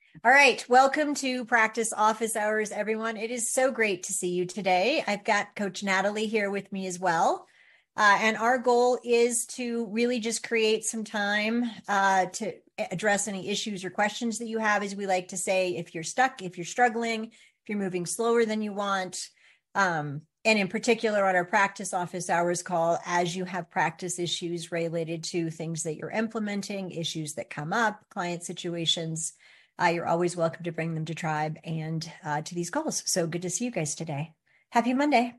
All right, welcome to Practice Office Hours, everyone. It is so great to see you today. I've got Coach Natalie here with me as well. And our goal is to really just create some time to address any issues or questions that you have, as we like to say, if you're stuck, if you're struggling, if you're moving slower than you want. And in particular, on our Practice Office Hours call, as you have practice issues related to things that you're implementing, issues that come up, client situations, you're always welcome to bring them to Tribe and to these calls. So good to see you guys today. Happy Monday.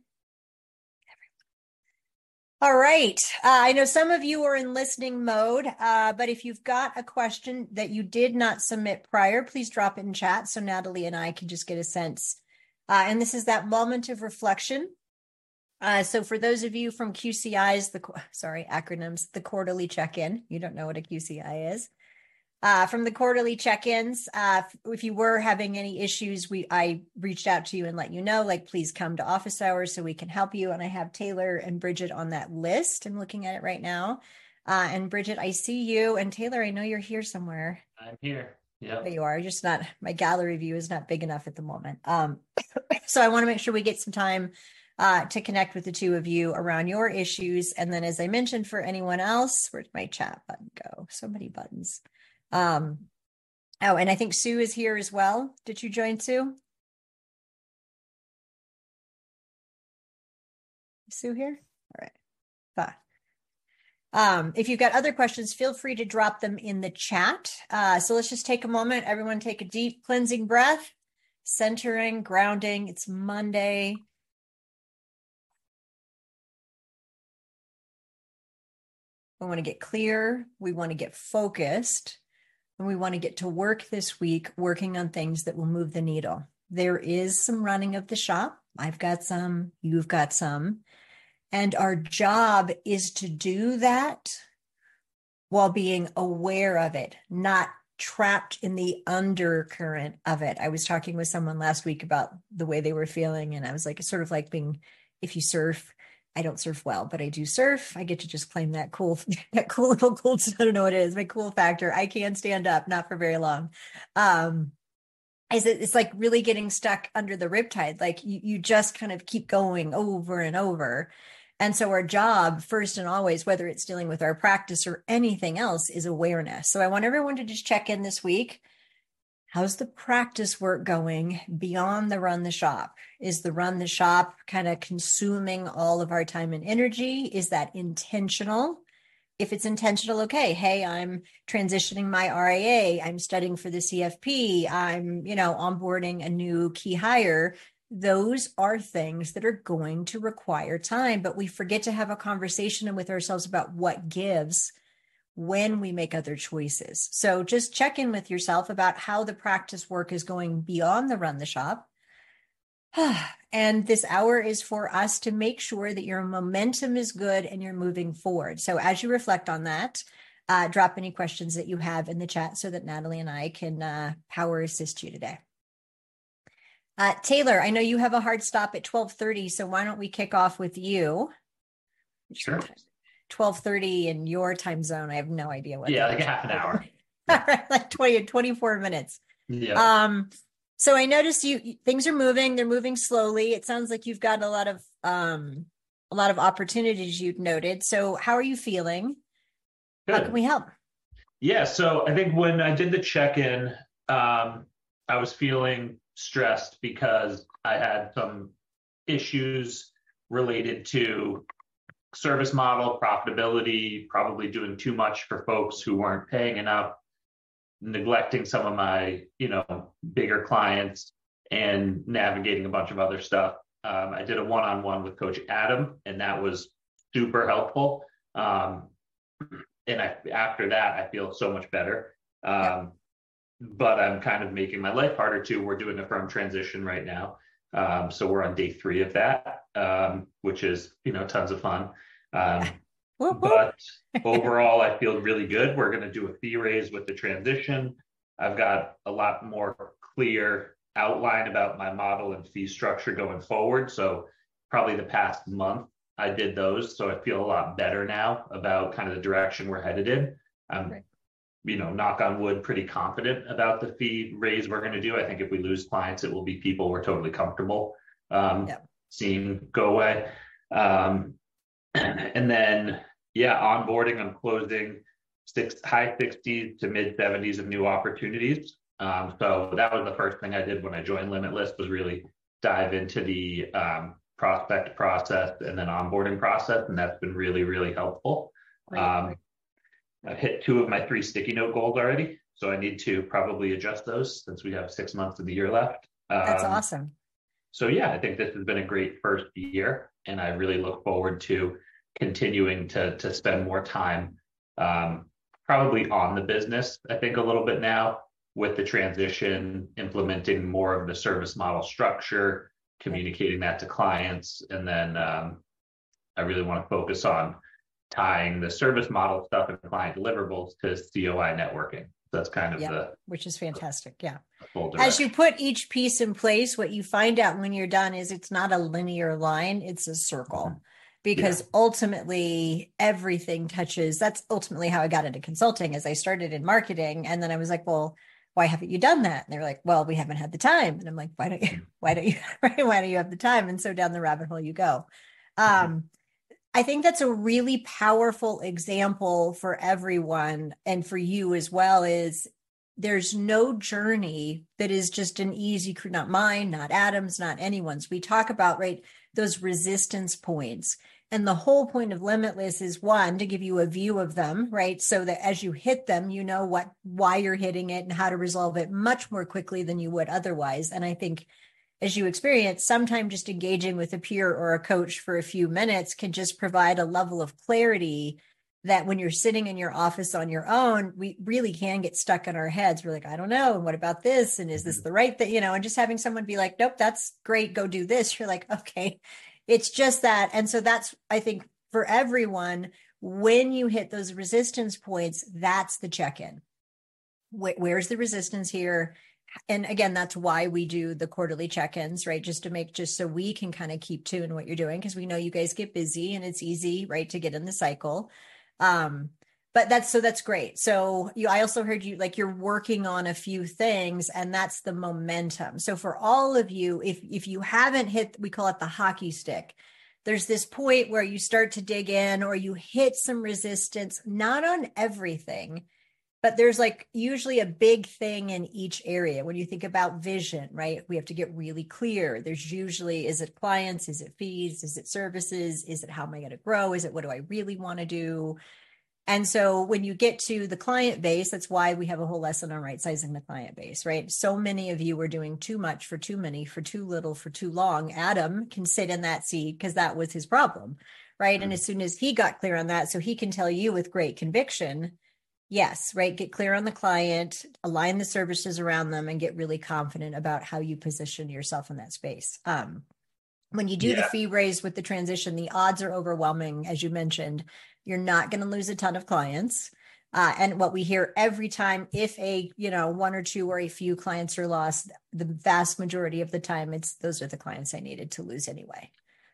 All right. I know some of you are in listening mode, but if you've got a question that you did not submit prior, please drop it in chat so Natalie and I can just get a sense. And this is that moment of reflection. So for those of you from QCI's, acronyms, the quarterly check-in, you don't know what a QCI is. From the quarterly check-ins, if you were having any issues, I reached out to you and let you know, please come to office hours so we can help you. And I have Taylor and Bridget on that list. I'm looking at it right now. And Bridget, I see you. And Taylor, I know you're here somewhere. I'm here. Yeah. There you are. Just not, my gallery view is not big enough at the moment. So I want to make sure we get some time to connect with the two of you around your issues. And then, as I mentioned, for anyone else, where'd my chat button go? So many buttons. And I think Sue is here as well. Did you join, Sue? Sue here? All right. If you've got other questions, feel free to drop them in the chat. So let's just take a moment. Everyone take a deep cleansing breath, centering, grounding. It's Monday. We want to get clear. We want to get focused. And we want to get to work this week, working on things that will move the needle. There is some running of the shop. I've got some, you've got some. And our job is to do that while being aware of it, not trapped in the undercurrent of it. I was talking with someone last week about the way they were feeling. And I was like, it's sort of like being, if you surf, I don't surf well, but I do surf. I get to just claim that cool little cool, I don't know what it is, my cool factor. I can stand up, not for very long. It's like really getting stuck under the riptide. Like you just kind of keep going over and over. And so our job, first and always, whether it's dealing with our practice or anything else, is awareness. So I want everyone to just check in this week. How's the practice work going beyond the run the shop? Is the run the shop kind of consuming all of our time and energy? Is that intentional? If it's intentional, okay. Hey, I'm transitioning my RIA. I'm studying for the CFP. I'm, onboarding a new key hire. Those are things that are going to require time, but we forget to have a conversation with ourselves about what gives when we make other choices. So just check in with yourself about how the practice work is going beyond the run the shop. And this hour is for us to make sure that your momentum is good and you're moving forward. So as you reflect on that, drop any questions that you have in the chat so that Natalie and I can power assist you today. Taylor, I know you have a hard stop at 12:30, so why don't we kick off with you? Sure. 12:30 in your time zone. I have no idea what. Yeah, like half an hour. All right, like 24 minutes. Yeah. So I noticed things are moving. They're moving slowly. It sounds like you've got a lot of opportunities you've noted. So how are you feeling? Good. How can we help? Yeah. So I think when I did the check-in, I was feeling stressed because I had some issues related to service model, profitability, probably doing too much for folks who weren't paying enough, neglecting some of my, bigger clients, and navigating a bunch of other stuff. I did a one-on-one with Coach Adam, and that was super helpful. And after that, I feel so much better. But I'm kind of making my life harder too. We're doing a firm transition right now. So we're on day 3 of that, which is, tons of fun. But overall, I feel really good. We're going to do a fee raise with the transition. I've got a lot more clear outline about my model and fee structure going forward. So probably the past month I did those. So I feel a lot better now about kind of the direction we're headed in. I'm knock on wood, pretty confident about the fee raise we're going to do. I think if we lose clients, it will be people we're totally comfortable Yeah. seeing go away. And then, yeah, onboarding, I'm closing high 60s to mid 70s of new opportunities. So that was the first thing I did when I joined Limitless, was really dive into the prospect process and then onboarding process. And that's been really, really helpful. Great. I've hit 2 of my 3 sticky note goals already. So I need to probably adjust those since we have 6 months of the year left. That's awesome. So yeah, I think this has been a great first year, and I really look forward to continuing to spend more time probably on the business. I think a little bit now with the transition, implementing more of the service model structure, communicating that to clients, and then I really want to focus on tying the service model stuff and client deliverables to COI networking. That's kind of the, which is fantastic. Yeah. Full direction. As you put each piece in place, what you find out when you're done is it's not a linear line, it's a circle. Because ultimately everything touches. That's ultimately how I got into consulting, as I started in marketing. And then I was like, well, why haven't you done that? And they're like, well, we haven't had the time. And I'm like, why don't you, why don't you have the time? And so down the rabbit hole you go. I think that's a really powerful example for everyone, and for you as well, is there's no journey that is just an easy, not mine, not Adam's, not anyone's. We talk about, right, those resistance points. And the whole point of Limitless is, one, to give you a view of them, right? So that as you hit them, you know why you're hitting it and how to resolve it much more quickly than you would otherwise. And I think, as you experience, sometimes just engaging with a peer or a coach for a few minutes can just provide a level of clarity that when you're sitting in your office on your own, we really can get stuck in our heads. We're like, I don't know. And what about this? And is this the right thing? And just having someone be like, nope, that's great. Go do this. You're like, okay, it's just that. And so that's, I think, for everyone, when you hit those resistance points, that's the check-in. Where's the resistance here? And again, that's why we do the quarterly check-ins, right? Just so we can kind of keep to in what you're doing, because we know you guys get busy and it's easy, right, to get in the cycle. But that's great. So I also heard you, like, you're working on a few things, and that's the momentum. So for all of you, if you haven't hit, we call it the hockey stick, there's this point where you start to dig in, or you hit some resistance, not on everything, but there's like usually a big thing in each area. When you think about vision, right? We have to get really clear. There's usually, is it clients? Is it fees? Is it services? Is it how am I going to grow? Is it what do I really want to do? And so when you get to the client base, that's why we have a whole lesson on right sizing the client base, right? So many of you were doing too much for too many, for too little, for too long. Adam can sit in that seat because that was his problem, right? Mm-hmm. And as soon as he got clear on that, so he can tell you with great conviction, yes, right, get clear on the client, align the services around them, and get really confident about how you position yourself in that space. When you do the fee raise with the transition, the odds are overwhelming. As you mentioned, you're not going to lose a ton of clients. And what we hear every time, if one or two or a few clients are lost, the vast majority of the time, those are the clients I needed to lose anyway.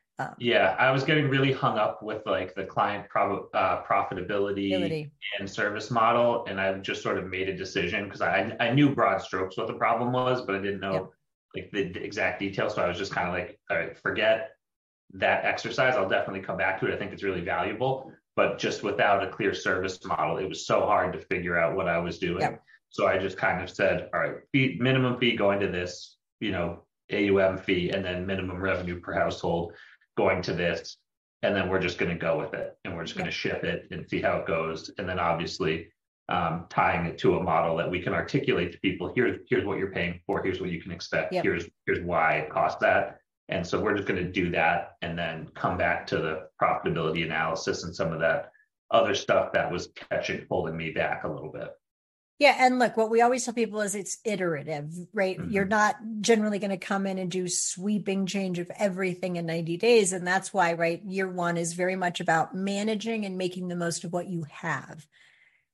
I was getting really hung up with like the client profitability and service model. And I've just sort of made a decision, because I knew broad strokes what the problem was, but I didn't know like the exact details. So I was just kind of like, all right, forget that exercise. I'll definitely come back to it. I think it's really valuable, but just without a clear service model, it was so hard to figure out what I was doing. Yep. So I just kind of said, all right, minimum fee going to this, AUM fee, and then minimum revenue per household going to this. And then we're just going to go with it, and we're just going to ship it and see how it goes. And then obviously tying it to a model that we can articulate to people. Here's what you're paying for. Here's what you can expect. Yep. Here's why it costs that. And so we're just going to do that, and then come back to the profitability analysis and some of that other stuff that was holding me back a little bit. Yeah. And look, what we always tell people is it's iterative, right? Mm-hmm. You're not generally going to come in and do sweeping change of everything in 90 days. And that's why, right, year one is very much about managing and making the most of what you have.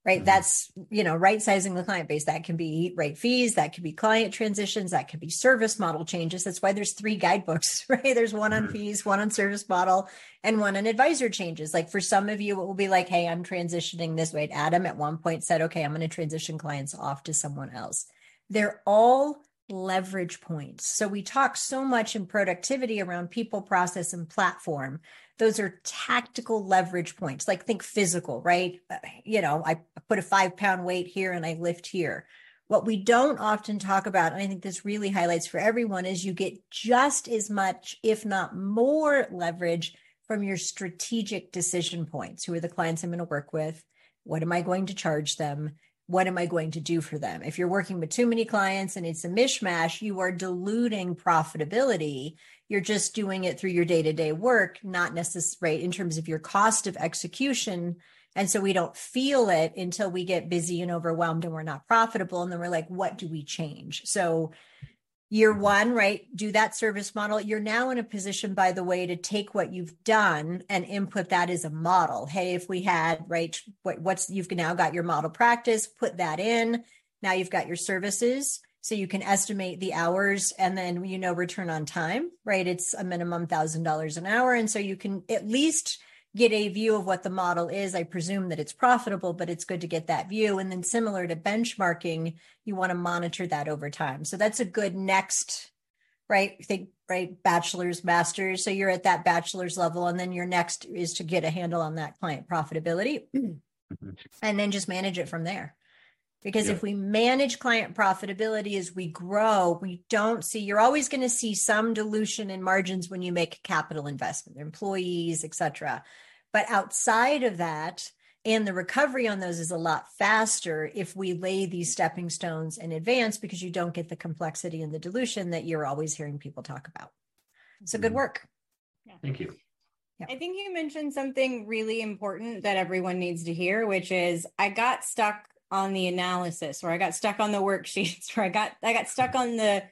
right? Mhm. That's, right sizing the client base. That can be right fees, that could be client transitions, that could be service model changes. That's why there's 3 guidebooks, right? There's one on Mhm. fees, one on service model, and one on advisor changes. Like for some of you, it will be like, hey, I'm transitioning this way. Adam at one point said, okay, I'm going to transition clients off to someone else. They're all leverage points. So we talk so much in productivity around people, process, and platform. Those are tactical leverage points. Like think physical, right? I put a 5-pound weight here and I lift here. What we don't often talk about, and I think this really highlights for everyone, is you get just as much, if not more, leverage from your strategic decision points. Who are the clients I'm going to work with? What am I going to charge them? What am I going to do for them? If you're working with too many clients and it's a mishmash, you are diluting profitability. You're just doing it through your day-to-day work, not necessarily right, in terms of your cost of execution. And so we don't feel it until we get busy and overwhelmed and we're not profitable. And then we're like, what do we change? So year one, right? Do that service model. You're now in a position, by the way, to take what you've done and input that as a model. Hey, if we had, right, you've now got your model practice, put that in. Now you've got your services. So you can estimate the hours and then, return on time, right? It's a minimum $1,000 an hour. And so you can at least get a view of what the model is. I presume that it's profitable, but it's good to get that view. And then similar to benchmarking, you want to monitor that over time. So that's a good next, right? Think, right? Bachelor's, master's. So you're at that bachelor's level. And then your next is to get a handle on that client profitability and then just manage it from there. Because if we manage client profitability as we grow, we don't see, you're always going to see some dilution in margins when you make capital investment, employees, et cetera. But outside of that, and the recovery on those is a lot faster if we lay these stepping stones in advance, because you don't get the complexity and the dilution that you're always hearing people talk about. So good work. Yeah. Thank you. I think you mentioned something really important that everyone needs to hear, which is I got stuck on the analysis, or I got stuck on the worksheets, or I got stuck on the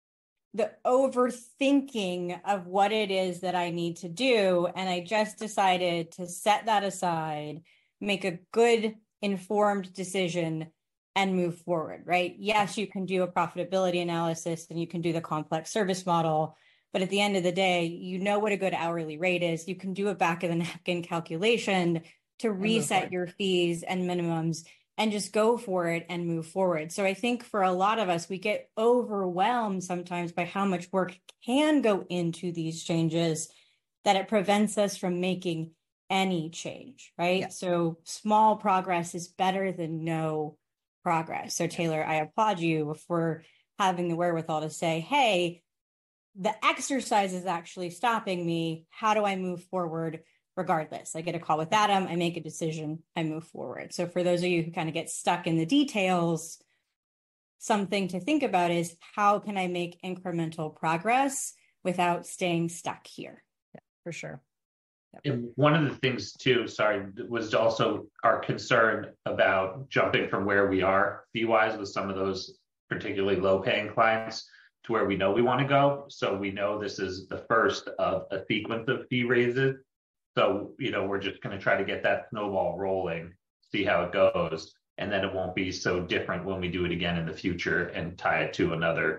overthinking of what it is that I need to do. And I just decided to set that aside, make a good informed decision and move forward, right? Yes, you can do a profitability analysis and you can do the complex service model, but at the end of the day, you know what a good hourly rate is. You can do a back of the napkin calculation to reset your fees and minimums and just go for it and move forward. So I think for a lot of us, we get overwhelmed sometimes by how much work can go into these changes that it prevents us from making any change, right? Yeah. So small progress is better than no progress. So Taylor, I applaud you for having the wherewithal to say, hey, the exercise is actually stopping me. How do I move forward? Regardless, I get a call with Adam, I make a decision, I move forward. So for those of you who kind of get stuck in the details, something to think about is how can I make incremental progress without staying stuck here? Yeah, for sure. Yep. And one of the things too, was also our concern about jumping from where we are fee-wise with some of those particularly low-paying clients to where we know we want to go. So we know this is the first of a sequence of fee raises. So, we're just going to try to get that snowball rolling, see how it goes. And then it won't be so different when we do it again in the future and tie it to another,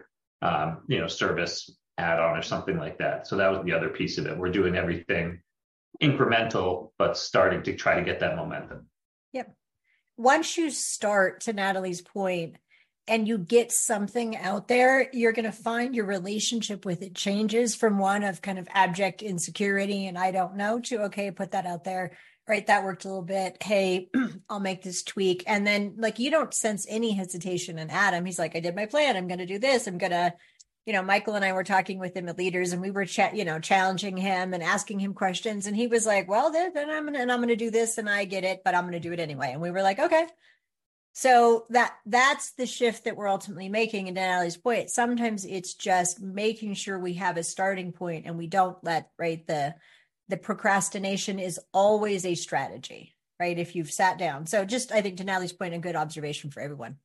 service add-on or something like that. So that was the other piece of it. We're doing everything incremental, but starting to try to get that momentum. Yep. Once you start, to Natalie's point, and you get something out there, you're going to find your relationship with it changes from one of kind of abject insecurity and I don't know to, okay, put that out there. Right. That worked a little bit. Hey, I'll make this tweak. And then you don't sense any hesitation in Adam. He's like, I did my plan. I'm going to do this. I'm going to, Michael and I were talking with him at Leaders and we were challenging him and asking him questions. And he was like, well, then I'm going to do this and I get it, but I'm going to do it anyway. And we were like, okay. So that's the shift that we're ultimately making. And Natalie's point, sometimes it's just making sure we have a starting point and we don't let, right, the procrastination is always a strategy, right? If you've sat down. So just, I think to Natalie's point, a good observation for everyone.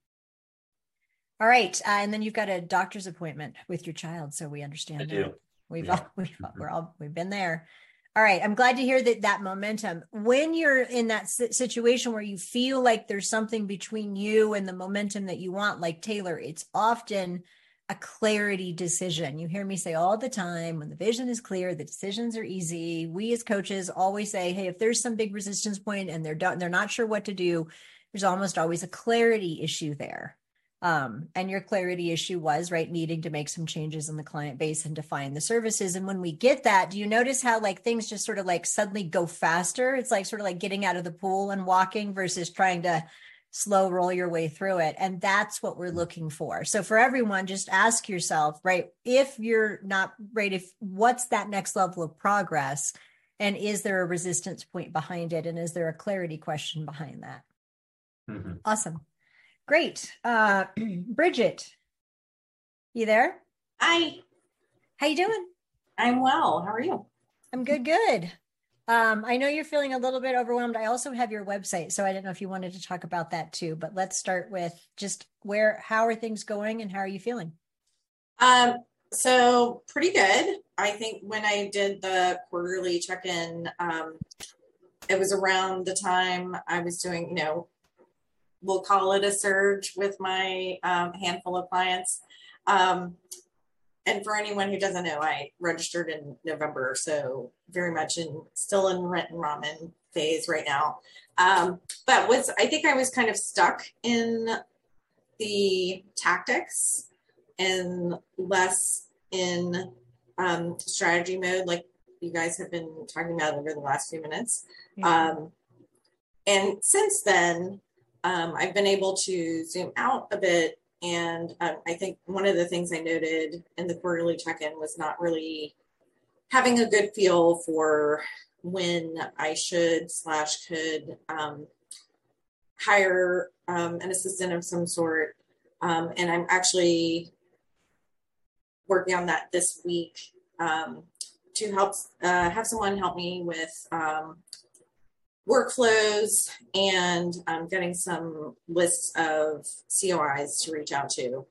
All right. And then you've got a doctor's appointment with your child. So we understand that. We've been there. All right. I'm glad to hear that momentum. When you're in that situation where you feel like there's something between you and the momentum that you want, like Taylor, it's often a clarity decision. You hear me say all the time, when the vision is clear, the decisions are easy. We as coaches always say, hey, if there's some big resistance point and they're not sure what to do, there's almost always a clarity issue there. And your clarity issue was, right, needing to make some changes in the client base and define the services. And when we get that, do you notice how like things just sort of like suddenly go faster? It's like sort of like getting out of the pool and walking versus trying to slow roll your way through it. And that's what we're looking for. So for everyone, just ask yourself, right, if you're not right, if what's that next level of progress? And is there a resistance point behind it? And is there a clarity question behind that? Mm-hmm. Awesome. Great. Bridget, you there? Hi. How you doing? I'm well. How are you? I'm good, good. I know you're feeling a little bit overwhelmed. I also have your website, so I don't know if you wanted to talk about that too, but let's start with just how are things going and how are you feeling? So pretty good. I think when I did the quarterly check-in, it was around the time I was doing, we'll call it a surge with my handful of clients. And for anyone who doesn't know, I registered in November, so very much still in rent and ramen phase right now. But I think I was kind of stuck in the tactics and less in strategy mode, like you guys have been talking about over the last few minutes. Mm-hmm. And since then, I've been able to zoom out a bit. And I think one of the things I noted in the quarterly check-in was not really having a good feel for when I could hire an assistant of some sort. And I'm actually working on that this week to help have someone help me with workflows and getting some lists of COIs to reach out to.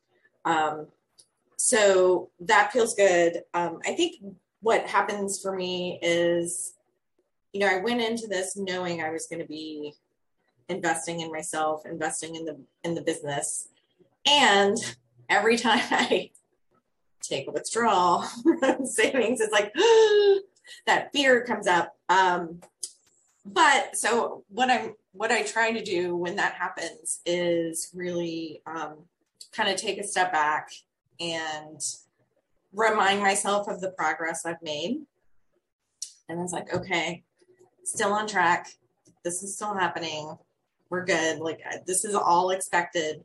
So that feels good. I think what happens for me is, I went into this knowing I was going to be investing in myself, investing in the business. And every time I take a withdrawal savings, it's like that fear comes up. But so what I try to do when that happens is really kind of take a step back and remind myself of the progress I've made. And it's like, okay, still on track. This is still happening. We're good. Like, this is all expected.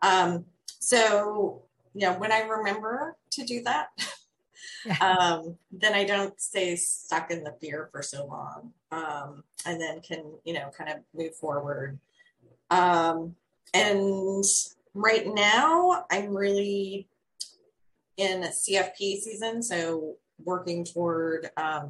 So, when I remember to do that, then I don't stay stuck in the fear for so long. And then can, kind of move forward. And right now I'm really in CFP season. So working toward,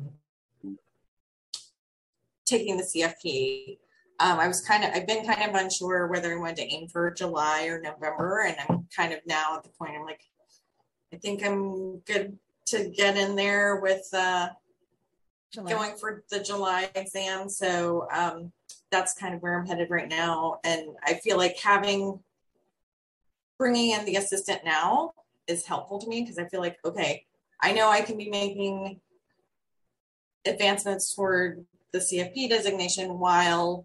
taking the CFP. I've been kind of unsure whether I wanted to aim for July or November. And I'm kind of now at the point, I'm like, I think I'm good to get in there with going for the July exam. So that's kind of where I'm headed right now. And I feel like bringing in the assistant now is helpful to me because I feel like, okay, I know I can be making advancements toward the CFP designation while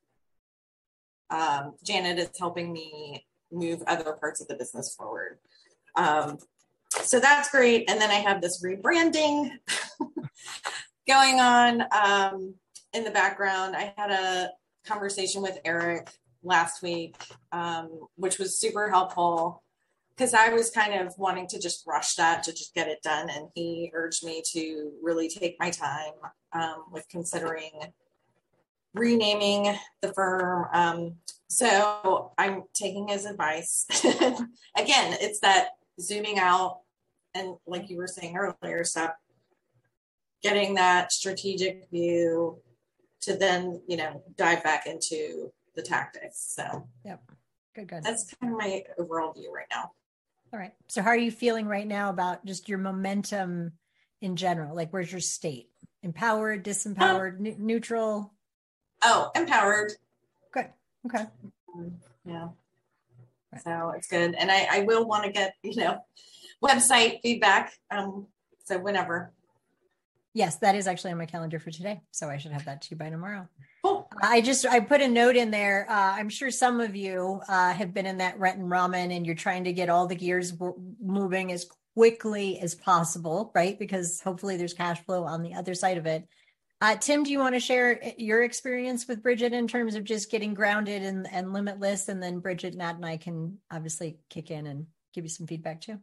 Janet is helping me move other parts of the business forward. So that's great. And then I have this rebranding going on in the background. I had a conversation with Eric last week, which was super helpful because I was kind of wanting to just rush that to just get it done. And he urged me to really take my time with considering renaming the firm. So I'm taking his advice. Again, it's that zooming out and like you were saying earlier, stop getting that strategic view to then, dive back into the tactics. So yep. Good. That's kind of my overall view right now. All right. So how are you feeling right now about just your momentum in general? Like, where's your state empowered, disempowered, neutral? Oh, empowered. Good. Okay. Yeah. So it's good. And I will want to get, website feedback. So whenever. Yes, that is actually on my calendar for today. So I should have that to you by tomorrow. Cool. I put a note in there. I'm sure some of you have been in that Renton Ramen and you're trying to get all the gears moving as quickly as possible, right? Because hopefully there's cash flow on the other side of it. Tim, do you want to share your experience with Bridget in terms of just getting grounded and limitless? And then Bridget, Nat, and I can obviously kick in and give you some feedback too.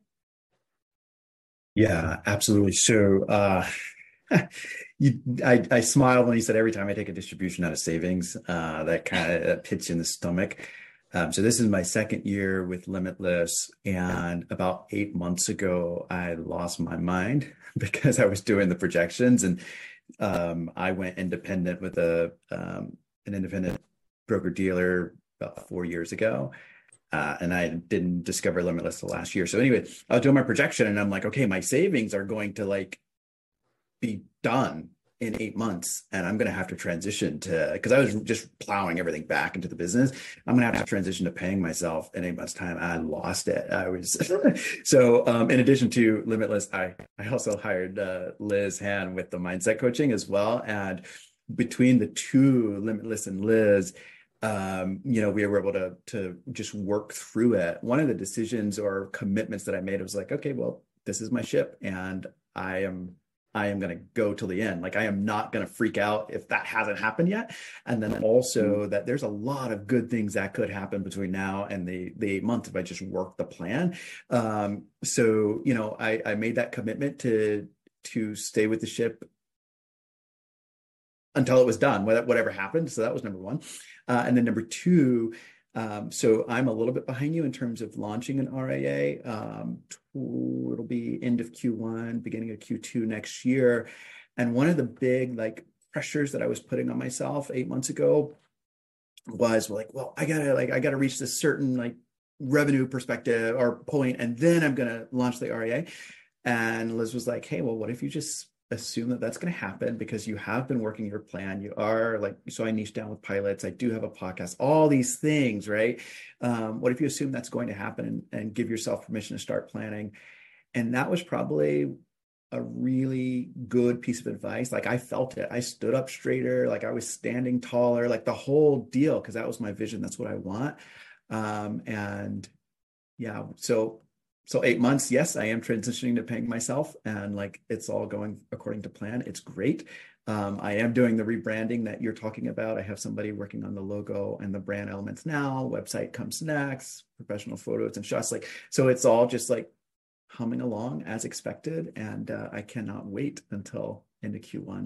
Yeah, absolutely. So I smiled when you said every time I take a distribution out of savings, that kind of hits you in the stomach. So this is my second year with Limitless, and about 8 months ago, I lost my mind because I was doing the projections, and I went independent with an independent broker dealer about 4 years ago. And I didn't discover Limitless till last year. So anyway, I was doing my projection and I'm like, okay, my savings are going to be done in 8 months. And I'm going to have to transition because I was just plowing everything back into the business. I'm going to have to transition to paying myself in 8 months time. I lost it. So in addition to Limitless, I also hired Liz Han with the mindset coaching as well. And between the two, Limitless and Liz, we were able to just work through it. One of the decisions or commitments that I made was like, okay, well, this is my ship and I am going to go till the end. Like I am not going to freak out if that hasn't happened yet. And then also that there's a lot of good things that could happen between now and the 8 months if I just work the plan. So I made that commitment to stay with the ship until it was done, whatever happened. So that was number one. And then number two, so I'm a little bit behind you in terms of launching an RIA. It'll be end of Q1, beginning of Q2 next year. And one of the big pressures that I was putting on myself 8 months ago was well, I gotta reach this certain revenue perspective or point, and then I'm gonna launch the RIA. And Liz was like, hey, well, what if you just assume that that's going to happen because you have been working your plan. You are so I niche down with pilots. I do have a podcast, all these things, right? What if you assume that's going to happen and give yourself permission to start planning? And that was probably a really good piece of advice. I felt it. I stood up straighter. I was standing taller, the whole deal, because that was my vision. That's what I want. And yeah, so 8 months, yes, I am transitioning to paying myself and it's all going according to plan. It's great. I am doing the rebranding that you're talking about. I have somebody working on the logo and the brand elements now. Website comes next, professional photos and shots. So it's all just humming along as expected. And I cannot wait until into Q1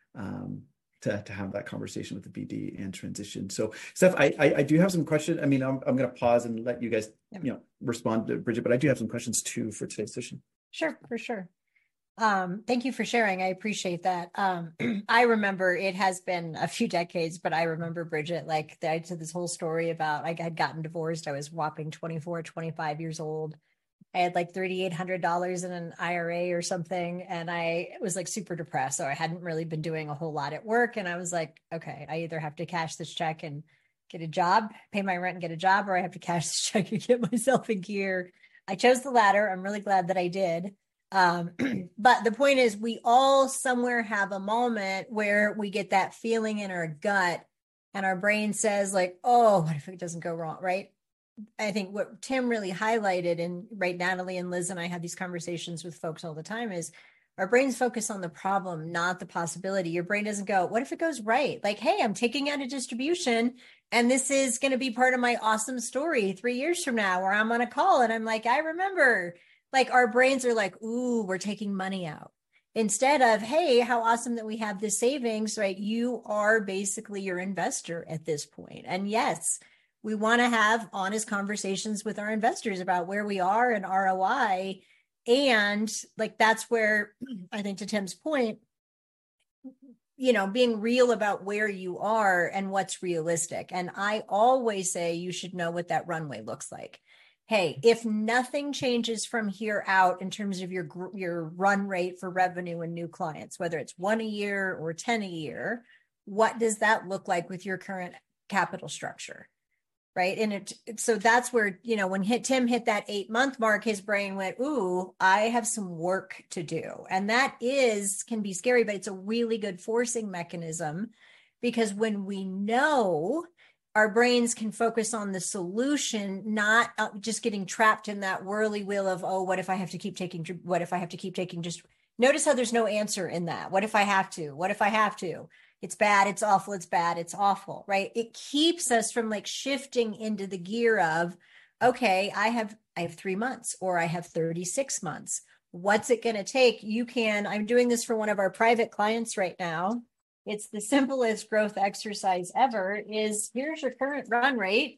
to have that conversation with the BD and transition. So Steph, I do have some questions. I mean, I'm going to pause and let you guys, respond to Bridget, but I do have some questions too for today's session. Sure, for sure. Thank you for sharing. I appreciate that. I remember it has been a few decades, but I remember Bridget, I did this whole story about, I had gotten divorced. I was whopping 24, 25 years old. I had $3,800 in an IRA or something. And I was super depressed. So I hadn't really been doing a whole lot at work. And I was like, okay, I either have to cash this check and get a job, pay my rent and get a job, or I have to cash this check and get myself in gear. I chose the latter. I'm really glad that I did. But the point is, we all somewhere have a moment where we get that feeling in our gut and our brain says oh, what if it doesn't go wrong, right? I think what Tim really highlighted, and right, Natalie and Liz and I have these conversations with folks all the time, is our brains focus on the problem, not the possibility. Your brain doesn't go, what if it goes right? Hey, I'm taking out a distribution and this is going to be part of my awesome story 3 years from now, where I'm on a call and I'm I remember. Our brains are ooh, we're taking money out. Instead of, hey, how awesome that we have this savings, right? You are basically your investor at this point. And yes, we want to have honest conversations with our investors about where we are and ROI. And that's where I think, to Tim's point, being real about where you are and what's realistic. And I always say you should know what that runway looks like. hey, if nothing changes from here out in terms of your run rate for revenue and new clients, whether it's 1 a year or 10 a year, what does that look like with your current capital structure? Right. And so that's where, when Tim hit that 8-month mark, his brain went, ooh, I have some work to do. And that can be scary, but it's a really good forcing mechanism, because when we know, our brains can focus on the solution, not just getting trapped in that whirly wheel of, oh, what if I have to keep taking, just notice how there's no answer in that. What if I have to? It's bad, it's awful, it's bad, it's awful, right? It keeps us from like shifting into the gear of, okay, I have 3 months, or I have 36 months. What's it going to take? I'm doing this for one of our private clients right now. It's the simplest growth exercise ever. Here's your current run rate.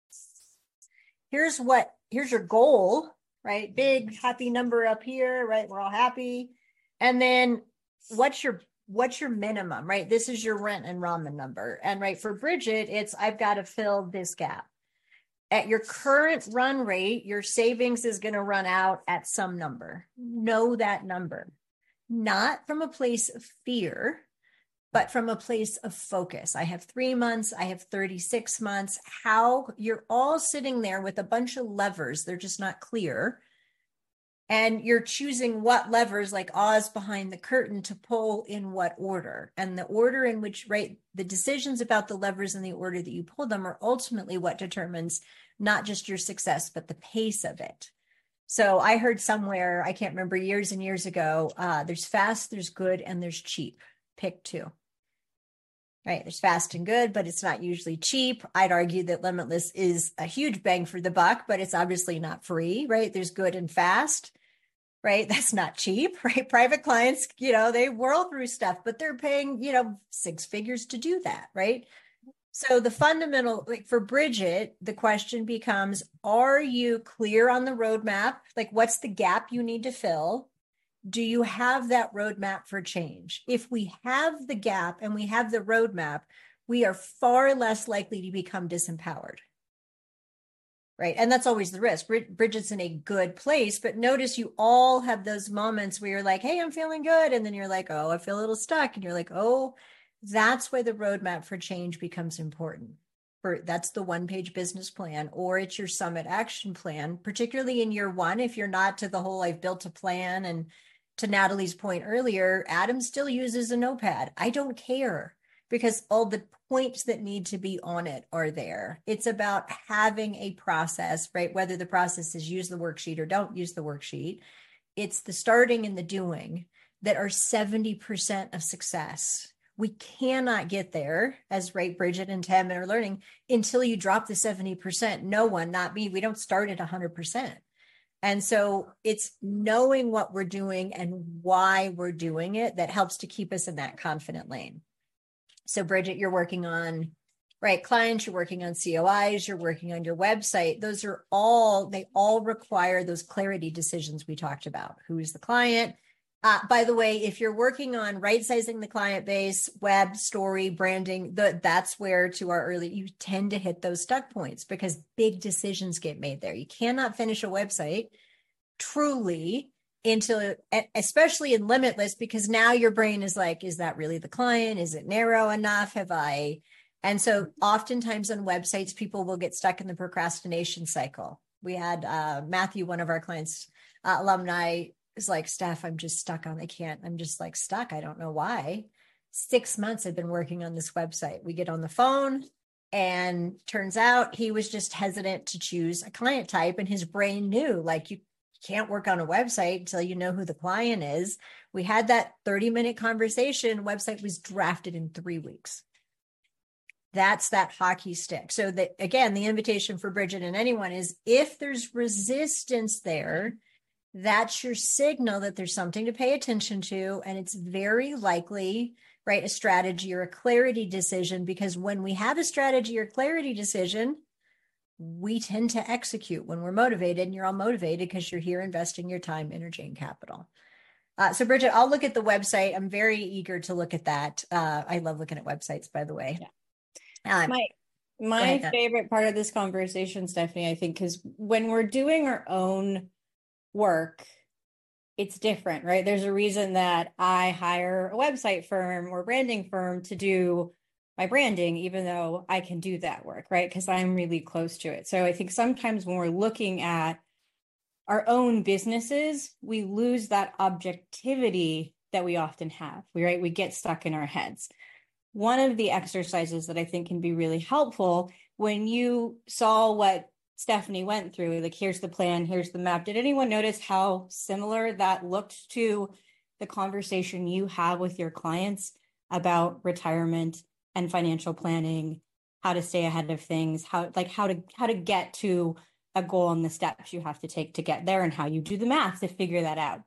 Here's your goal, right? Big happy number up here, right? We're all happy. And then what's your minimum, right? This is your rent and ramen number. And right, for Bridget, I've got to fill this gap. At your current run rate, your savings is going to run out at some number. Know that number, not from a place of fear, but from a place of focus. I have 3 months, I have 36 months. How you're all sitting there with a bunch of levers. They're just not clear. And you're choosing what levers, like Oz behind the curtain, to pull in what order. And the order in which, right, the decisions about the levers and the order that you pull them are ultimately what determines not just your success, but the pace of it. So I heard somewhere, I can't remember, years and years ago, there's fast, there's good, and there's cheap. Pick two. Right? There's fast and good, but it's not usually cheap. I'd argue that Limitless is a huge bang for the buck, but it's obviously not free, right? There's good and fast, right? That's not cheap, right? Private clients, they whirl through stuff, but they're paying, 6 figures to do that, right? So the fundamental, like for Bridget, the question becomes, are you clear on the roadmap? Like, what's the gap you need to fill? Do you have that roadmap for change? If we have the gap and we have the roadmap, we are far less likely to become disempowered. Right. And that's always the risk. Bridget's in a good place, but notice you all have those moments where you're like, hey, I'm feeling good. And then you're like, oh, I feel a little stuck. And you're like, oh, that's why the roadmap for change becomes important. That's the 1-page business plan, or it's your summit action plan, particularly in year 1. If you're not to the whole, I've built a plan. And to Natalie's point earlier, Adam still uses a notepad. I don't care, because all the points that need to be on it are there. It's about having a process, right? Whether the process is use the worksheet or don't use the worksheet. It's the starting and the doing that are 70% of success. We cannot get there, as right, Bridget and Tim are learning, until you drop the 70%. No one, not me. We don't start at 100%. And so it's knowing what we're doing and why we're doing it that helps to keep us in that confident lane. So Bridget, you're working on, right, clients, you're working on COIs, you're working on your website. They all require those clarity decisions we talked about. Who is the client? By the way, if you're working on right-sizing the client base, web, story, branding, that's where you tend to hit those stuck points, because big decisions get made there. You cannot finish a website truly until, especially in Limitless, because now your brain is like, is that really the client? Is it narrow enough? And so oftentimes on websites, people will get stuck in the procrastination cycle. We had Matthew, one of our clients, alumni, is like, Steph, I'm just stuck I'm just like stuck. I don't know why. 6 months I've been working on this website. We get on the phone, and turns out he was just hesitant to choose a client type, and his brain knew, like, you can't work on a website until you know who the client is. We had that 30-minute conversation. Website was drafted in 3 weeks. That's that hockey stick. So that, again, the invitation for Bridget and anyone is, if there's resistance there, that's your signal that there's something to pay attention to. And it's very likely, right, a strategy or a clarity decision, because when we have a strategy or clarity decision, we tend to execute when we're motivated, and you're all motivated because you're here investing your time, energy, and capital. So Bridget, I'll look at the website. I'm very eager to look at that. I love looking at websites, by the way. Yeah. My Kat. favorite part of this conversation, Stephanie, I think, because when we're doing our own work, it's different, right? There's a reason that I hire a website firm or branding firm to do my branding, even though I can do that work, right? Because I'm really close to it. So I think sometimes when we're looking at our own businesses, we lose that objectivity that we often have, right? We get stuck in our heads. One of the exercises that I think can be really helpful when you saw what Stephanie went through, like, here's the plan, here's the map. Did anyone notice how similar that looked to the conversation you have with your clients about retirement and financial planning, how to stay ahead of things, how to get to a goal and the steps you have to take to get there and how you do the math to figure that out?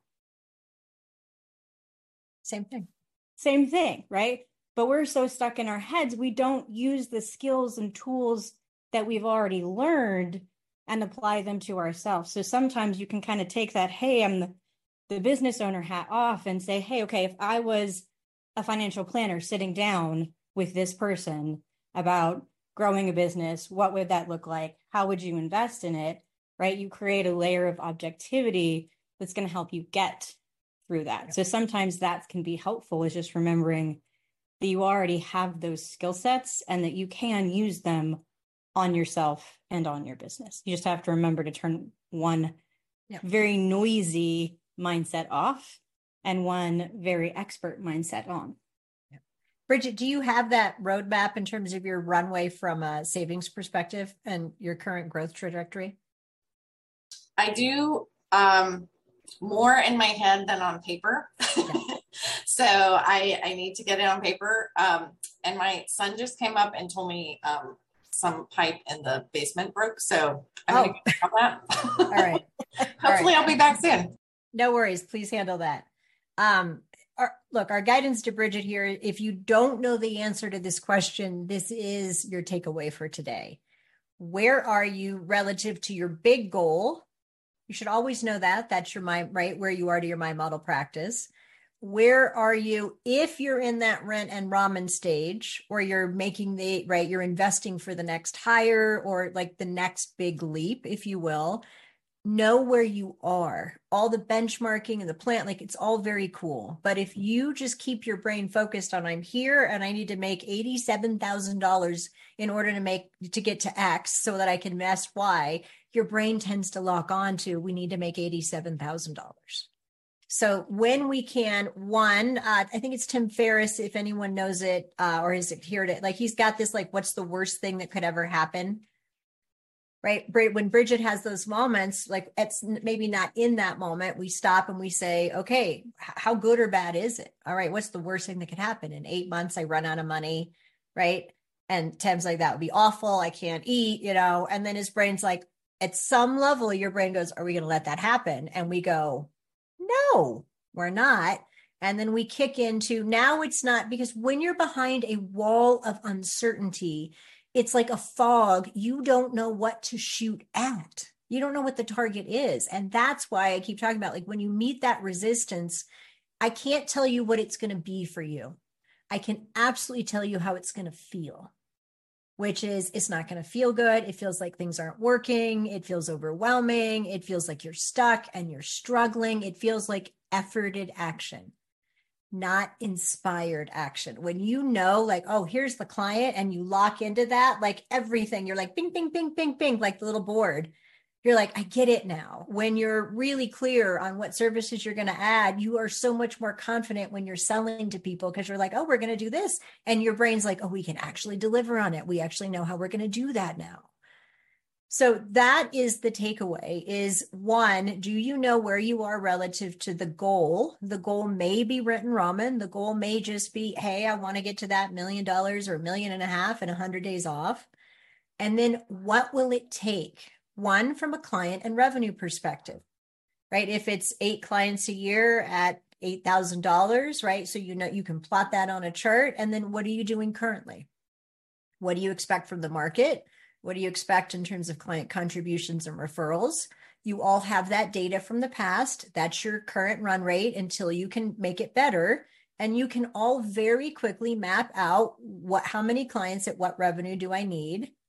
Same Thing, right? But we're so stuck in our heads, we don't use the skills and tools that we've already learned and apply them to ourselves. So sometimes you can kind of take that, hey, I'm the business owner hat off and say, hey, okay, if I was a financial planner sitting down with this person about growing a business, what would that look like? How would you invest in it, right? You create a layer of objectivity that's going to help you get through that. So sometimes that can be helpful, is just remembering that you already have those skill sets and that you can use them on yourself and on your business. You just have to remember to turn one very noisy mindset off and one very expert mindset on. Bridget, do you have that roadmap in terms of your runway from a savings perspective and your current growth trajectory? I do, more in my head than on paper. So I need to get it on paper. And my son just came up and told me some pipe in the basement broke. So I'm going to get on that. All right. Hopefully I'll be back soon. No worries. Please handle that. Our guidance to Bridget here, if you don't know the answer to this question, this is your takeaway for today. Where are you relative to your big goal? You should always know that. That's your mind, right? Where you are to your mind model practice. Where are you if you're in that rent and ramen stage, or you're making you're investing for the next hire or like the next big leap, if you will. Know where you are. All the benchmarking and the plan, like, it's all very cool. But if you just keep your brain focused on, I'm here and I need to make $87,000 in order to get to X so that I can invest Y, your brain tends to lock on to, we need to make $87,000. So when we can, I think it's Tim Ferriss, if anyone knows it or has heard it, like, he's got this, like, what's the worst thing that could ever happen? Right. When Bridget has those moments, like, it's maybe not in that moment, we stop and we say, okay, how good or bad is it? All right. What's the worst thing that could happen? In 8 months, I run out of money. Right. And Tim's like, that would be awful. I can't eat, and then his brain's like, at some level, your brain goes, are we going to let that happen? And we go, no, we're not. And then we kick into, now it's not, because when you're behind a wall of uncertainty, it's like a fog. You don't know what to shoot at. You don't know what the target is. And that's why I keep talking about, like, when you meet that resistance, I can't tell you what it's going to be for you. I can absolutely tell you how it's going to feel, which is, it's not going to feel good. It feels like things aren't working. It feels overwhelming. It feels like you're stuck and you're struggling. It feels like efforted action, not inspired action. When you know, like, oh, here's the client, and you lock into that, like, everything, you're like, bing, bing, bing, bing, bing, like the little board. You're like, I get it now. When you're really clear on what services you're going to add, you are so much more confident when you're selling to people, because you're like, oh, we're going to do this. And your brain's like, oh, we can actually deliver on it. We actually know how we're going to do that now. So that is the takeaway, is, one, do you know where you are relative to the goal? The goal may be rent and ramen. The goal may just be, hey, I want to get to that $1 million or $1.5 million in 100 days off. And then what will it take? One, from a client and revenue perspective, right? If it's 8 clients a year at $8,000, right? So, you can plot that on a chart. And then what are you doing currently? What do you expect from the market? What do you expect in terms of client contributions and referrals? You all have that data from the past. That's your current run rate until you can make it better. And you can all very quickly map out how many clients at what revenue do I need?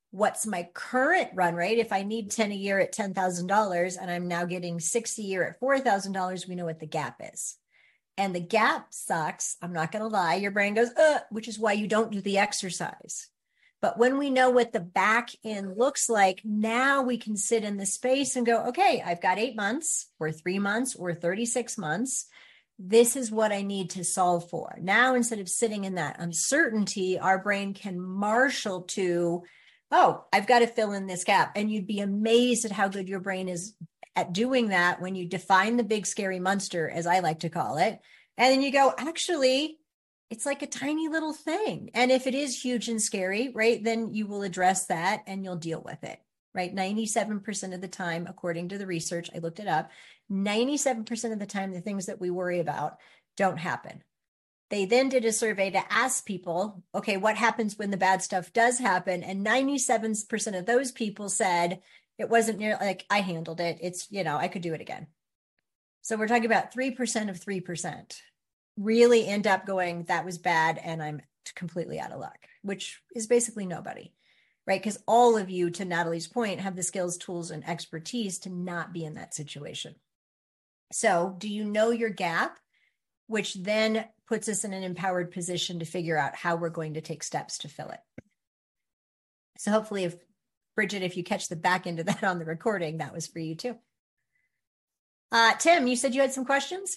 what's my current run rate? If I need 10 a year at $10,000 and I'm now getting 6 a year at $4,000, we know what the gap is. And the gap sucks. I'm not going to lie. Your brain goes, which is why you don't do the exercise. But when we know what the back end looks like, now we can sit in the space and go, okay, I've got 8 months or 3 months or 36 months. This is what I need to solve for. Now, instead of sitting in that uncertainty, our brain can marshal to, oh, I've got to fill in this gap. And you'd be amazed at how good your brain is at doing that when you define the big scary monster, as I like to call it. And then you go, actually, it's like a tiny little thing. And if it is huge and scary, right, then you will address that and you'll deal with it, right? 97% of the time, according to the research, I looked it up, 97% of the time, the things that we worry about don't happen. They then did a survey to ask people, okay, what happens when the bad stuff does happen? And 97% of those people said, it wasn't near like I handled it. It's, I could do it again. So we're talking about 3% of 3% really end up going, that was bad and I'm completely out of luck, which is basically nobody, right? Because all of you, to Natalie's point, have the skills, tools, and expertise to not be in that situation. So do you know your gap, which then puts us in an empowered position to figure out how we're going to take steps to fill it? So hopefully, Bridget, if you catch the back end of that on the recording, that was for you too. Tim, you said you had some questions?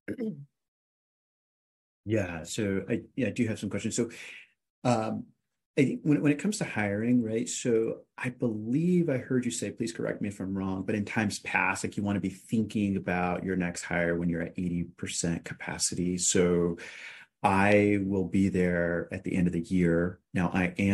Yeah, so I do have some questions. So when it comes to hiring, right? So I believe I heard you say, please correct me if I'm wrong, but in times past, like you want to be thinking about your next hire when you're at 80% capacity. So I will be there at the end of the year. Now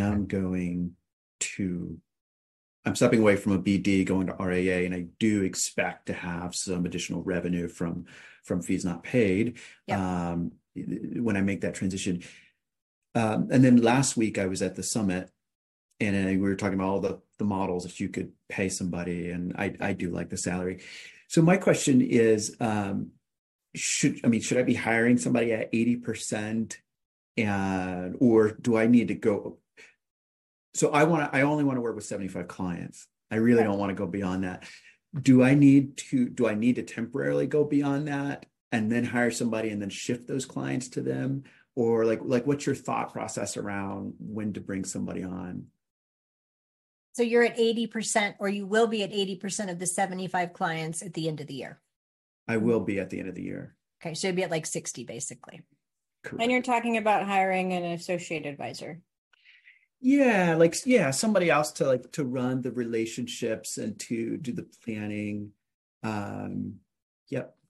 I'm stepping away from a BD, going to RAA, and I do expect to have some additional revenue from fees not paid. Yep. When I make that transition. And then last week I was at the summit and we were talking about all the models that you could pay somebody, and I do like the salary. So my question is, should I be hiring somebody at 80% or do I need to go? So I only want to work with 75 clients. I really don't want to go beyond that. Do I need to temporarily go beyond that and then hire somebody and then shift those clients to them? Or like what's your thought process around when to bring somebody on? So you're at 80%, or you will be at 80% of the 75 clients at the end of the year. I will be at the end of the year. Okay. So you'd be at like 60 basically. Correct. And you're talking about hiring an associate advisor. Yeah, somebody else to run the relationships and to do the planning. Yep.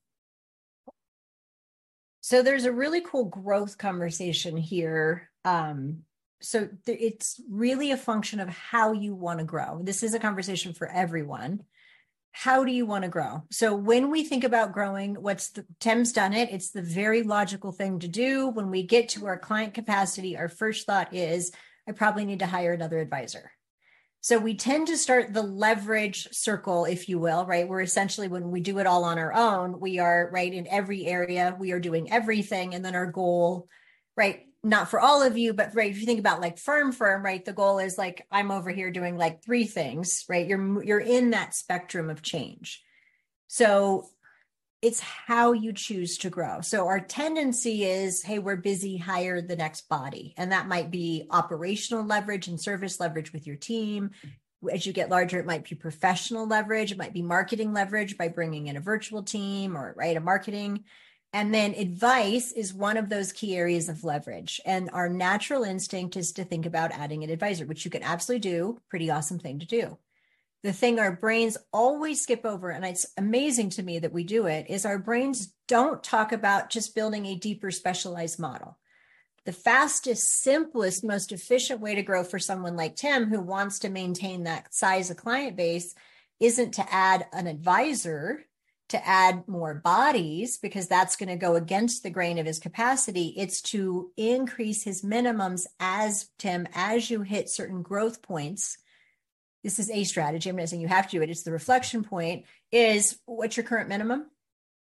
So there's a really cool growth conversation here. So it's really a function of how you want to grow. This is a conversation for everyone. How do you want to grow? So when we think about growing, Tim's done it. It's the very logical thing to do. When we get to our client capacity, our first thought is, I probably need to hire another advisor. So we tend to start the leverage circle, if you will, right? We're essentially, when we do it all on our own, we are right in every area, we are doing everything. And then our goal, right? Not for all of you, but right, if you think about like firm, right? The goal is like, I'm over here doing like 3 things, right? You're in that spectrum of change. So it's how you choose to grow. So our tendency is, hey, we're busy, hire the next body. And that might be operational leverage and service leverage with your team. As you get larger, it might be professional leverage. It might be marketing leverage by bringing in a virtual team or a marketing. And then advice is one of those key areas of leverage. And our natural instinct is to think about adding an advisor, which you can absolutely do. Pretty awesome thing to do. The thing our brains always skip over, and it's amazing to me that we do it, is our brains don't talk about just building a deeper specialized model. The fastest, simplest, most efficient way to grow for someone like Tim, who wants to maintain that size of client base, isn't to add an advisor, to add more bodies, because that's going to go against the grain of his capacity. It's to increase his minimums as you hit certain growth points. This is a strategy. I'm not saying you have to do it. It's the reflection point is, what's your current minimum?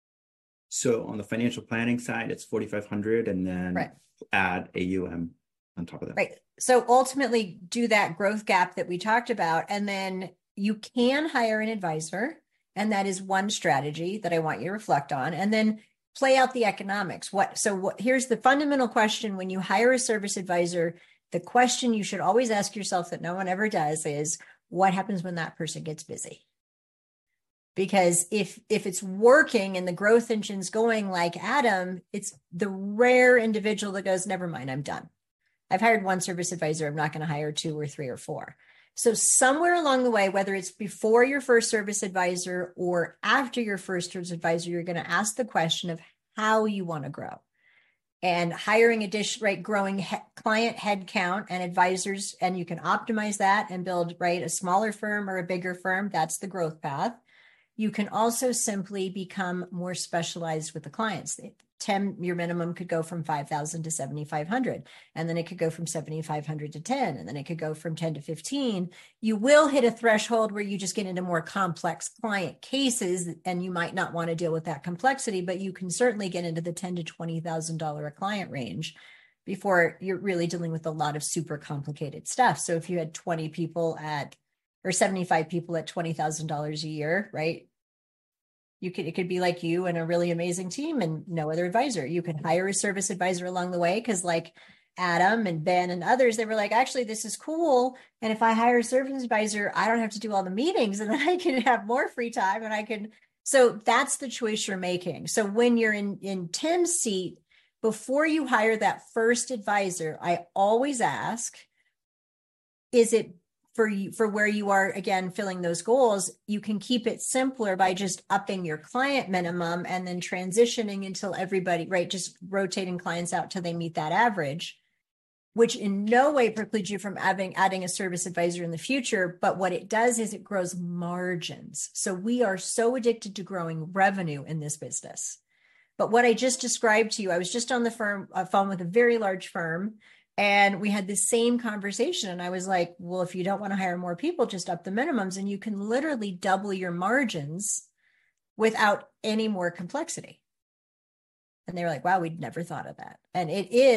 So on the financial planning side, it's 4,500 and then add AUM on top of that. Right. So ultimately do that growth gap that we talked about. And then you can hire an advisor. And that is one strategy that I want you to reflect on. And then play out the economics. Here's the fundamental question when you hire a service advisor. The question you should always ask yourself that no one ever does is, what happens when that person gets busy? Because if it's working and the growth engine's going like Adam, it's the rare individual that goes, never mind, I'm done. I've hired one service advisor. I'm not going to hire 2 or 3 or 4. So somewhere along the way, whether it's before your first service advisor or after your first service advisor, you're going to ask the question of how you want to grow. And hiring growing client headcount and advisors, and you can optimize that and build, a smaller firm or a bigger firm. That's the growth path. You can also simply become more specialized with the clients. Your minimum could go from 5,000 to 7,500, and then it could go from 7,500 to 10, and then it could go from 10 to 15. You will hit a threshold where you just get into more complex client cases, and you might not want to deal with that complexity, but you can certainly get into the $10,000 to $20,000 a client range before you're really dealing with a lot of super complicated stuff. So if you had 20 people or 75 people at $20,000 a year, right? It could be like you and a really amazing team and no other advisor. You can hire a service advisor along the way, because like Adam and Ben and others, they were like, actually, this is cool. And if I hire a service advisor, I don't have to do all the meetings, and then I can have more free time, and so that's the choice you're making. So when you're in Tim's seat, before you hire that first advisor, I always ask, is it for where you are, again, filling those goals? You can keep it simpler by just upping your client minimum and then transitioning until everybody, just rotating clients out till they meet that average, which in no way precludes you from adding a service advisor in the future. But what it does is it grows margins. So we are so addicted to growing revenue in this business. But what I just described to you, I was just on the phone with a very large firm, and we had the same conversation. And I was like, well, if you don't want to hire more people, just up the minimums, and you can literally double your margins without any more complexity. And they were like, wow, we'd never thought of that. And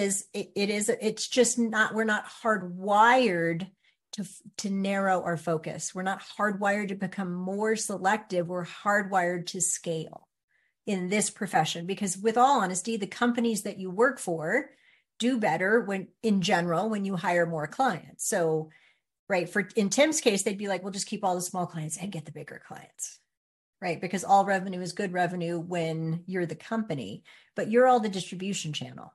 it's just not, we're not hardwired to narrow our focus. We're not hardwired to become more selective. We're hardwired to scale in this profession, because with all honesty, the companies that you work for do better in general when you hire more clients. So, in Tim's case, they'd be like, well, just keep all the small clients and get the bigger clients, right? Because all revenue is good revenue when you're the company, but you're all the distribution channel.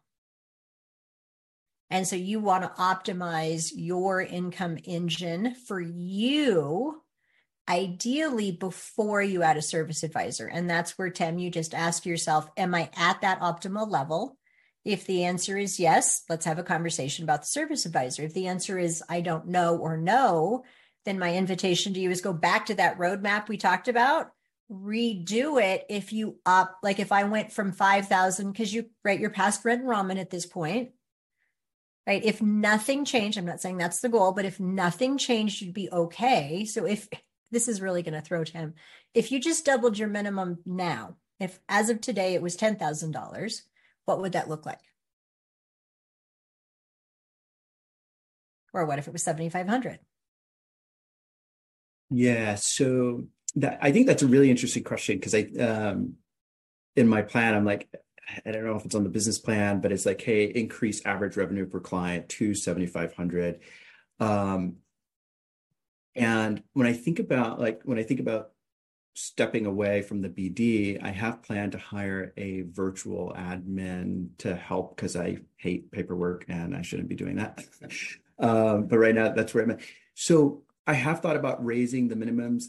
And so you want to optimize your income engine for you, ideally before you add a service advisor. And that's where, Tim, you just ask yourself, am I at that optimal level? If the answer is yes, let's have a conversation about the service advisor. If the answer is I don't know or no, then my invitation to you is go back to that roadmap we talked about, redo it. If you if I went from 5,000, because you're past rent enrollment at this point, right? If nothing changed, I'm not saying that's the goal, but if nothing changed, you'd be okay. So if this is really going to throw Tim, if you just doubled your minimum now, if as of today it was $10,000, what would that look like? Or what if it was 7,500? Yeah, so I think that's a really interesting question, because in my plan, I'm like, I don't know if it's on the business plan, but it's like, hey, increase average revenue per client to 7,500. And when I think about stepping away from the BD, I have planned to hire a virtual admin to help, because I hate paperwork and I shouldn't be doing that. But right now, that's where I'm at. So I have thought about raising the minimums.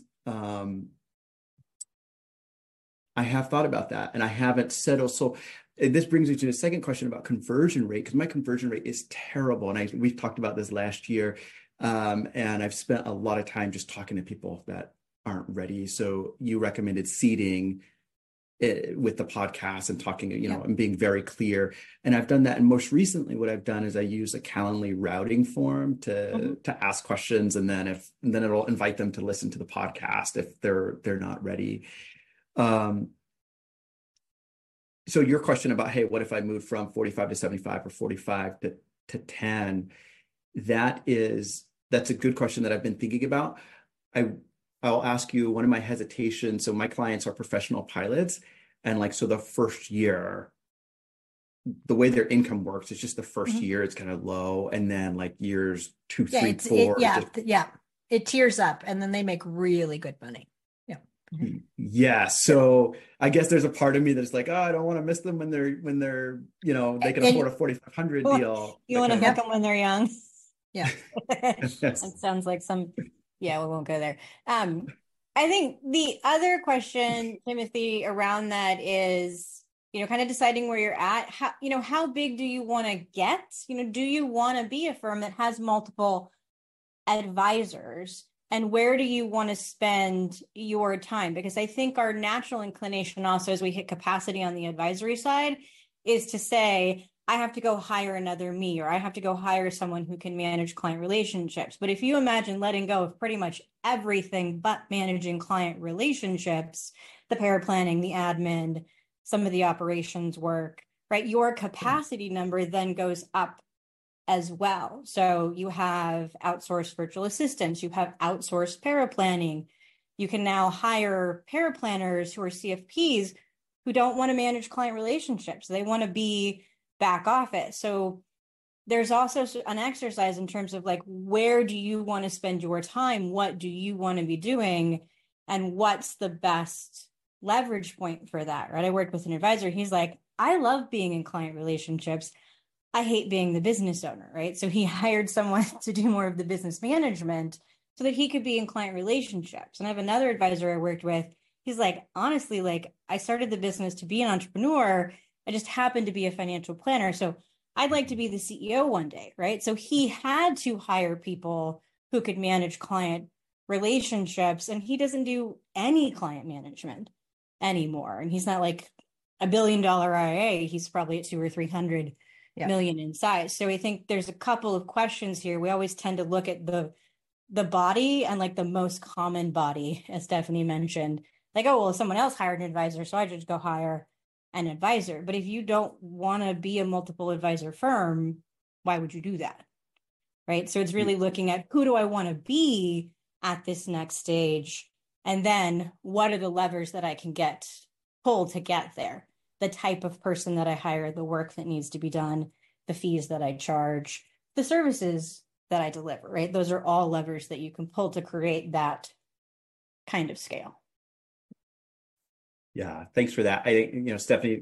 I have thought about that, and I haven't settled. So this brings me to the second question about conversion rate, because my conversion rate is terrible. And we've talked about this last year. And I've spent a lot of time just talking to people that aren't ready. So you recommended seeding with the podcast and talking, and being very clear. And I've done that. And most recently, what I've done is I use a Calendly routing form to ask questions, and then it'll invite them to listen to the podcast if they're not ready. So your question about, hey, what if I moved from 45 to 75 or 45 to to 10, that's a good question that I've been thinking about. I'll ask you one of my hesitations. So my clients are professional pilots, and like, so the first year, the way their income works, it's just the first year it's kind of low, and then like years 2, 3, 4. It tiers up, and then they make really good money. Yeah. So I guess there's a part of me that's like, oh, I don't want to miss them when they're, they can afford a 4,500 deal. You want to hook them when they're young. Yeah. That sounds like we won't go there. I think the other question, Timothy, around that is, kind of deciding where you're at. How big do you want to get? Do you want to be a firm that has multiple advisors? And where do you want to spend your time? Because I think our natural inclination also, as we hit capacity on the advisory side, is to say, I have to go hire another me, or I have to go hire someone who can manage client relationships. But if you imagine letting go of pretty much everything but managing client relationships, the paraplanning, the admin, some of the operations work, right? Your capacity number then goes up as well. So you have outsourced virtual assistants, you have outsourced paraplanning. You can now hire paraplanners who are CFPs who don't want to manage client relationships. They want to be back office. So there's also an exercise in terms of like, where do you want to spend your time? What do you want to be doing? And what's the best leverage point for that, right? I worked with an advisor. He's like, I love being in client relationships. I hate being the business owner, right? So he hired someone to do more of the business management so that he could be in client relationships. And I have another advisor I worked with. He's like, honestly, like I started the business to be an entrepreneur. I just happened to be a financial planner. So I'd like to be the CEO one day, right? So he had to hire people who could manage client relationships, and he doesn't do any client management anymore. And he's not like $1 billion RIA. He's probably at 200 or 300 million in size. So I think there's a couple of questions here. We always tend to look at the body and like the most common body, as Stephanie mentioned, like, oh, well, someone else hired an advisor, so I just go hire an advisor. But if you don't want to be a multiple advisor firm, why would you do that? Right. So it's really looking at, who do I want to be at this next stage? And then what are the levers that I can pull to get there? The type of person that I hire, the work that needs to be done, the fees that I charge, the services that I deliver, right? Those are all levers that you can pull to create that kind of scale. Yeah, thanks for that. I think, Stephanie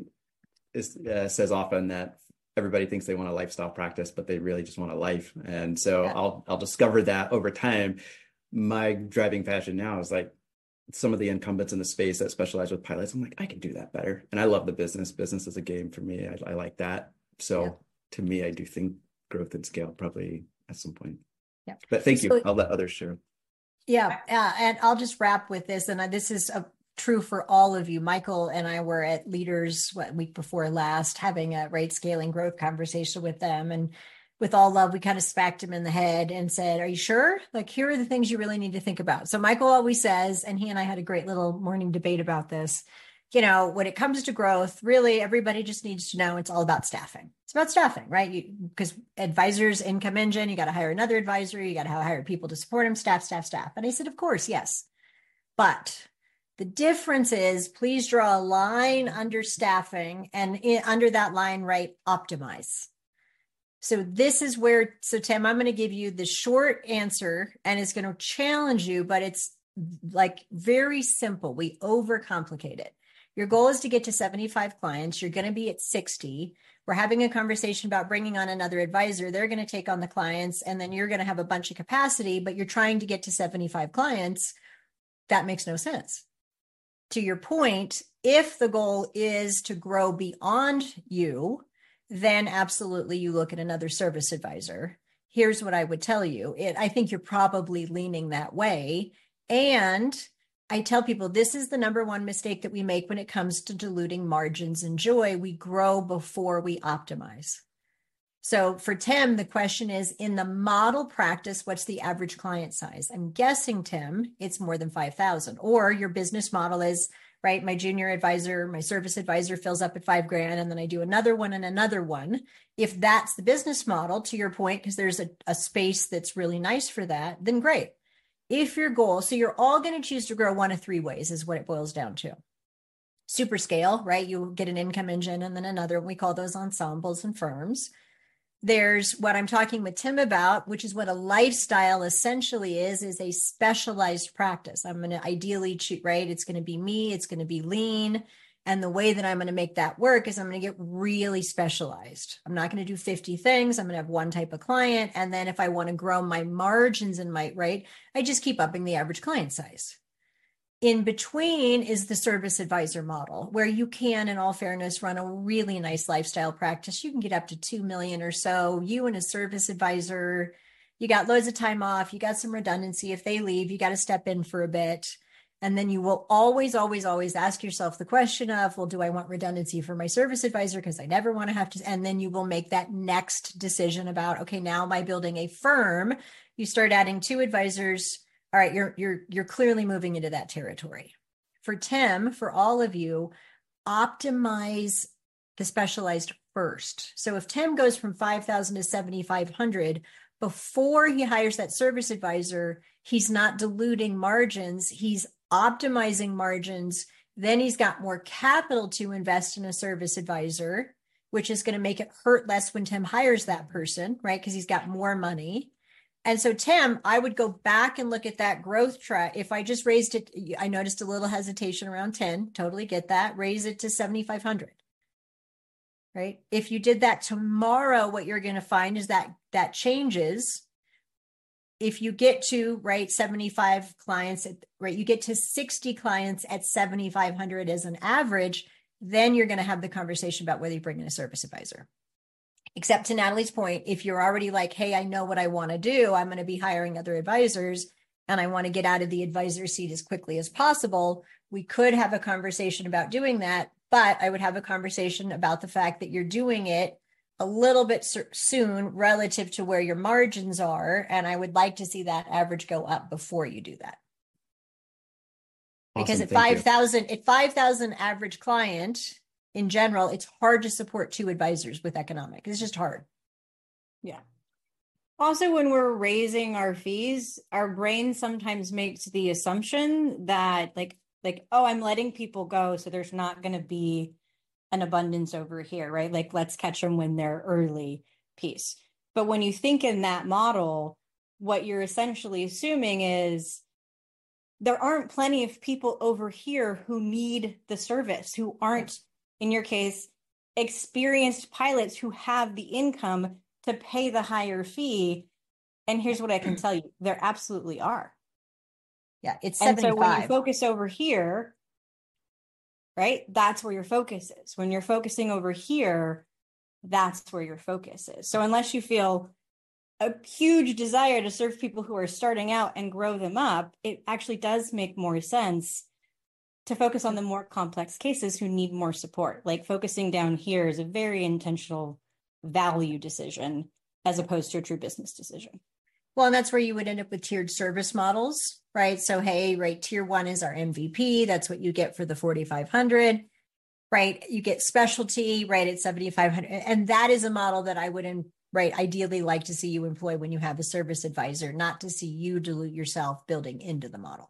says often that everybody thinks they want a lifestyle practice, but they really just want a life. And so I'll discover that over time. My driving passion now is like, some of the incumbents in the space that specialize with pilots, I'm like, I can do that better. And I love the business. Business is a game for me. I like that. So to me, I do think growth and scale probably at some point. Yeah. But thank you. I'll let others share. Yeah. And I'll just wrap with this. And this is true for all of you. Michael and I were at Leaders week before last, having a rate scaling growth conversation with them. And with all love, we kind of smacked him in the head and said, are you sure? Like, here are the things you really need to think about. So Michael always says, and he and I had a great little morning debate about this, when it comes to growth, really everybody just needs to know it's all about staffing. It's about staffing, right? Because advisors, income engine, you got to hire another advisor, you got to hire people to support him, staff. And I said, of course, yes. But the difference is, please draw a line under staffing, and under that line, write optimize. So this is where, Tim, I'm going to give you the short answer, and it's going to challenge you, but it's like very simple. We overcomplicate it. Your goal is to get to 75 clients. You're going to be at 60. We're having a conversation about bringing on another advisor. They're going to take on the clients, and then you're going to have a bunch of capacity, but you're trying to get to 75 clients. That makes no sense. To your point, if the goal is to grow beyond you, then absolutely you look at another service advisor. Here's what I would tell you. I think you're probably leaning that way. And I tell people, this is the number one mistake that we make when it comes to diluting margins and joy. We grow before we optimize. So for Tim, the question is, in the model practice, what's the average client size? I'm guessing, Tim, it's more than 5,000, or your business model is, right? My junior advisor, my service advisor fills up at $5,000, and then I do another one and another one. If that's the business model, to your point, because there's a space that's really nice for that, then great. If your goal, so you're all going to choose to grow one of three ways is what it boils down to. Super scale, right? You get an income engine and then another, we call those ensembles and firms. There's what I'm talking with Tim about, which is what a lifestyle essentially is a specialized practice. I'm going to ideally choose, right? It's going to be me, it's going to be lean. And the way that I'm going to make that work is I'm going to get really specialized. I'm not going to do 50 things. I'm going to have one type of client. And then if I want to grow my margins and my, right, I just keep upping the average client size. In between is the service advisor model, where you can, in all fairness, run a really nice lifestyle practice. You can get up to 2 million or so. You and a service advisor, you got loads of time off. You got some redundancy. If they leave, you got to step in for a bit. And then you will always, always, always ask yourself the question of, well, do I want redundancy for my service advisor? Because I never want to have to. And then you will make that next decision about, okay, now am I building a firm? You start adding 2 advisors. All right, you're clearly moving into that territory. For Tim, for all of you, optimize the specialized first. So if Tim goes from 5,000 to 7,500, before he hires that service advisor, he's not diluting margins. He's optimizing margins. Then he's got more capital to invest in a service advisor, which is going to make it hurt less when Tim hires that person, right? Because he's got more money. And so, Tim, I would go back and look at that growth track. If I just raised it, I noticed a little hesitation around 10, totally get that. Raise it to 7,500, right? If you did that tomorrow, what you're going to find is that that changes. If you get to, right, 75 clients, right, you get to 60 clients at 7,500 as an average, then you're going to have the conversation about whether you bring in a service advisor. Except to Natalie's point, if you're already like, hey, I know what I want to do, I'm going to be hiring other advisors and I want to get out of the advisor seat as quickly as possible, we could have a conversation about doing that. But I would have a conversation about the fact that you're doing it a little bit soon relative to where your margins are. And I would like to see that average go up before you do that. Awesome, because at 5,000 average client, in general, it's hard to support 2 advisors with economic. It's just hard. Yeah. Also, when we're raising our fees, our brain sometimes makes the assumption that like, oh, I'm letting people go, so there's not going to be an abundance over here, right? Like, let's catch them when they're early piece. But when you think in that model, what you're essentially assuming is there aren't plenty of people over here who need the service, who aren't, in your case, experienced pilots who have the income to pay the higher fee. And here's what I can tell you, there absolutely are. Yeah, it's 75. And so when you focus over here, right, that's where your focus is. When you're focusing over here, that's where your focus is. So unless you feel a huge desire to serve people who are starting out and grow them up, it actually does make more sense to focus on the more complex cases who need more support. Like focusing down here is a very intentional value decision as opposed to a true business decision. Well, and that's where you would end up with tiered service models, right? So, hey, right, tier 1 is our MVP. That's what you get for the 4,500, right? You get specialty, right, at 7,500. And that is a model that I would, right, ideally like to see you employ when you have a service advisor, not to see you dilute yourself building into the model.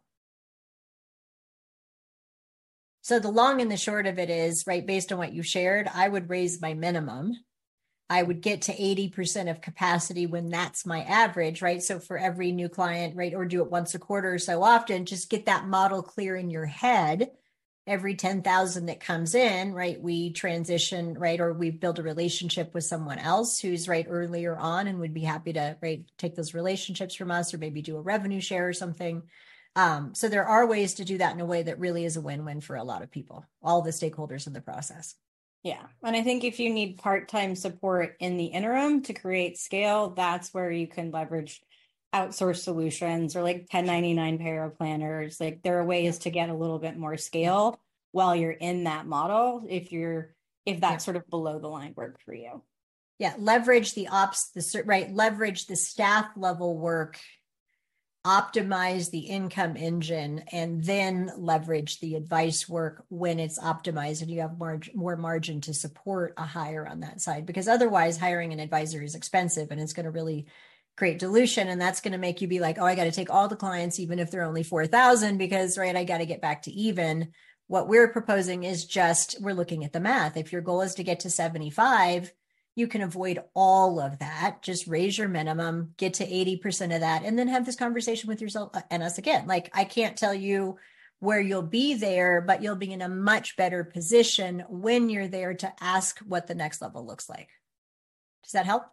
So the long and the short of it is, right, based on what you shared, I would raise my minimum. I would get to 80% of capacity when that's my average, right? So for every new client, right, or do it once a quarter or so often, just get that model clear in your head. Every 10,000 that comes in, right, we transition, right, or we build a relationship with someone else who's right earlier on and would be happy to, right, take those relationships from us or maybe do a revenue share or something. So there are ways to do that in a way that really is a win-win for a lot of people, all the stakeholders in the process. Yeah. And I think if you need part-time support in the interim to create scale, that's where you can leverage outsourced solutions or like 1099 payroll planners. Like there are ways to get a little bit more scale while you're in that model if that's sort of below the line work for you. Yeah. Leverage the ops, leverage the staff level work optimize the income engine and then leverage the advice work when it's optimized and you have more margin to support a hire on that side. Because otherwise hiring an advisor is expensive and it's going to really create dilution. And that's going to make you be like, oh, I got to take all the clients, even if they're only 4,000, because I got to get back to even. What we're proposing is just, we're looking at the math. If your goal is to get to 75, you can avoid all of that. Just raise your minimum, get to 80% of that, and then have this conversation with yourself and us again. Like, I can't tell you where you'll be there, but you'll be in a much better position when you're there to ask what the next level looks like. Does that help?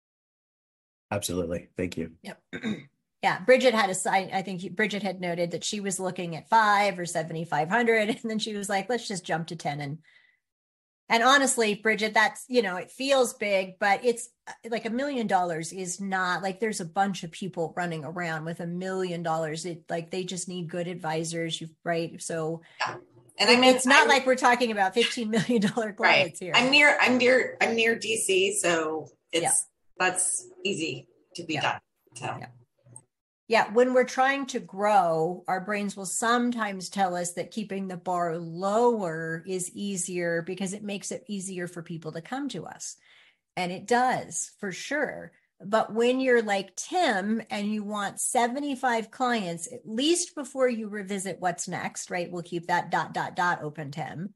Absolutely. Thank you. Yep. Yeah. Bridget had a sign. I think Bridget had noted that she was looking at 5 or 7,500. And then she was like, let's just jump to 10. And honestly, Bridget, that's, it feels big, but it's like $1 million is not like, there's a bunch of people running around with $1 million. They just need good advisors, right? So, yeah. And I mean, it's not like we're talking about $15 million clients right here. I'm near DC. So that's easy to be done. So. Yeah, when we're trying to grow, our brains will sometimes tell us that keeping the bar lower is easier because it makes it easier for people to come to us. And it does, for sure. But when you're like Tim and you want 75 clients, at least before you revisit what's next, right? We'll keep that ... open, Tim.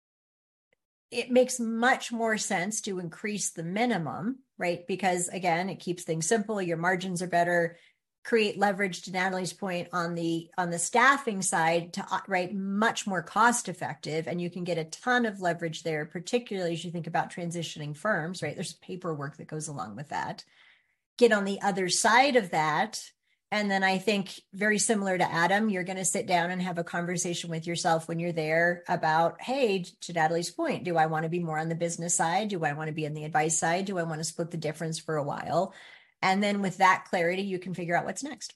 It makes much more sense to increase the minimum, right? Because again, it keeps things simple. Your margins are better. Create leverage, to Natalie's point, on the staffing side, to much more cost effective, and you can get a ton of leverage there, particularly as you think about transitioning firms, right? There's paperwork that goes along with that. Get on the other side of that, and then I think very similar to Adam, you're going to sit down and have a conversation with yourself when you're there about, hey, to Natalie's point, do I want to be more on the business side? Do I want to be on the advice side? Do I want to split the difference for a while? And then with that clarity, you can figure out what's next.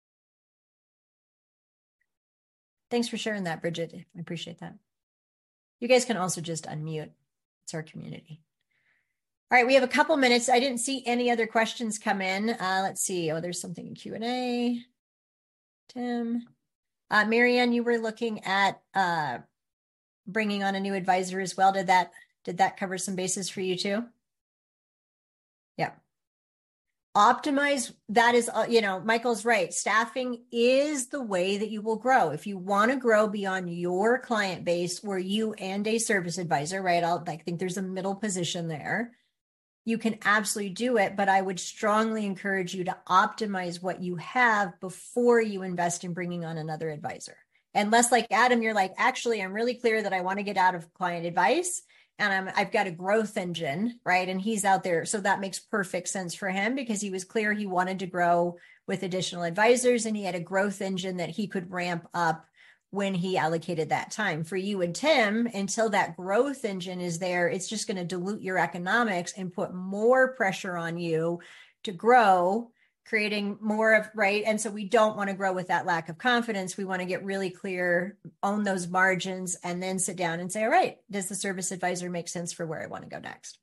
Thanks for sharing that, Bridget. I appreciate that. You guys can also just unmute. It's our community. All right, we have a couple minutes. I didn't see any other questions come in. Let's see. Oh, there's something in Q&A. Tim. Marianne, you were looking at bringing on a new advisor as well. Did that cover some bases for you too? Yeah. Optimize, that is, Michael's right. Staffing is the way that you will grow. If you want to grow beyond your client base or you and a service advisor, right? I think there's a middle position there. You can absolutely do it, but I would strongly encourage you to optimize what you have before you invest in bringing on another advisor. Unless, like Adam, you're like, actually, I'm really clear that I want to get out of client advice. And I've got a growth engine, right? And he's out there. So that makes perfect sense for him because he was clear he wanted to grow with additional advisors and he had a growth engine that he could ramp up when he allocated that time. For you and Tim, until that growth engine is there, it's just going to dilute your economics and put more pressure on you to grow, creating more of, right? And so we don't want to grow with that lack of confidence. We want to get really clear, own those margins, and then sit down and say, all right, does the service advisor make sense for where I want to go next?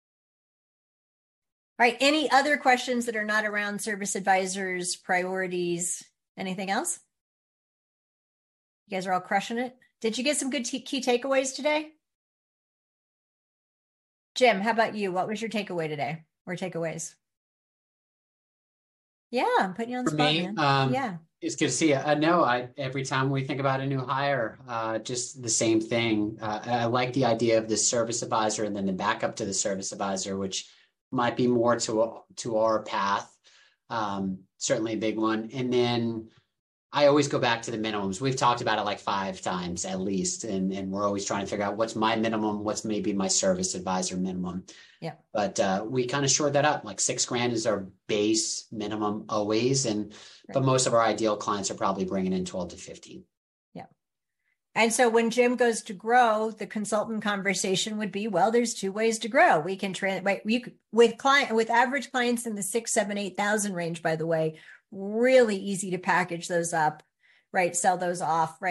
All right, any other questions that are not around service advisors, priorities, anything else? You guys are all crushing it. Did you get some good key takeaways today? Jim, how about you? What was your takeaway today or takeaways? Yeah, I'm putting you on the spot, man. Yeah. It's good to see you. No, every time we think about a new hire, just the same thing. I like the idea of the service advisor and then the backup to the service advisor, which might be more to our path. Certainly a big one. And then I always go back to the minimums. We've talked about it like 5 times at least. And we're always trying to figure out what's my minimum, what's maybe my service advisor minimum. Yeah. But we kind of shored that up. Like $6,000 is our base minimum always. But most of our ideal clients are probably bringing in 12 to 15. Yeah. And so when Jim goes to grow, the consultant conversation would be, well, there's 2 ways to grow. We can with average clients in the 6, 7, 8,000 range, by the way, really easy to package those up, right? Sell those off, right?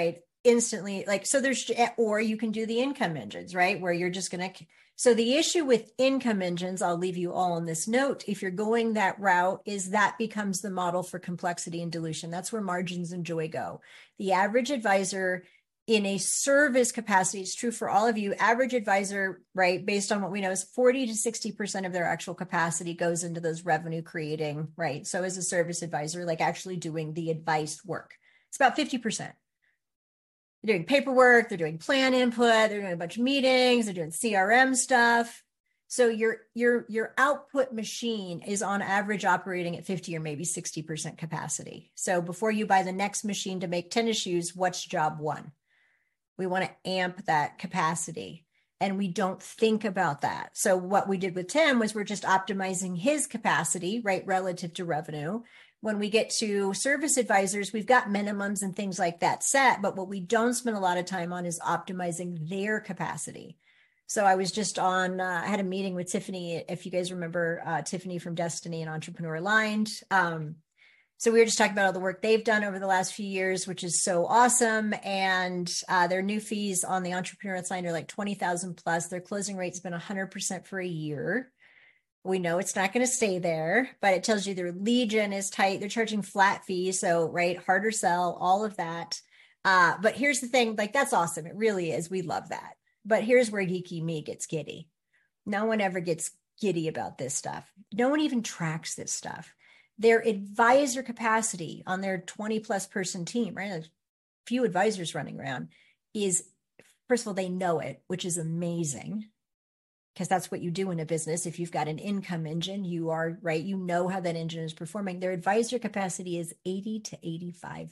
instantly like, so there's, or you can do the income engines, right? Where you're just going to, so the issue with income engines, I'll leave you all on this note. If you're going that route, is that becomes the model for complexity and dilution. That's where margins and joy go. The average advisor in a service capacity, it's true for all of you, average advisor, right, based on what we know, is 40 to 60% of their actual capacity goes into those revenue creating, right? So as a service advisor, like actually doing the advice work, it's about 50%. They're doing paperwork, they're doing plan input, they're doing a bunch of meetings, they're doing CRM stuff. So your output machine is on average operating at 50 or maybe 60% capacity. So before you buy the next machine to make tennis shoes, what's job one? We want to amp that capacity, and we don't think about that. So what we did with Tim was we're just optimizing his capacity, right, relative to revenue. When we get to service advisors, we've got minimums and things like that set, but what we don't spend a lot of time on is optimizing their capacity. So I was just on, I had a meeting with Tiffany, if you guys remember Tiffany from Destiny and Entrepreneur Aligned. So we were just talking about all the work they've done over the last few years, which is so awesome. And their new fees on the Entrepreneur Aligned are like 20,000 plus. Their closing rate's been 100% for a year. We know it's not going to stay there, but it tells you their lead gen is tight. They're charging flat fees. So, right, harder sell, all of that. But here's the thing, like, that's awesome. It really is. We love that. But here's where geeky me gets giddy. No one ever gets giddy about this stuff. No one even tracks this stuff. Their advisor capacity on their 20 plus person team, right? There's few advisors running around, is, first of all, they know it, which is amazing, because that's what you do in a business. If you've got an income engine, you are, right, you know how that engine is performing. Their advisor capacity is 80 to 85%.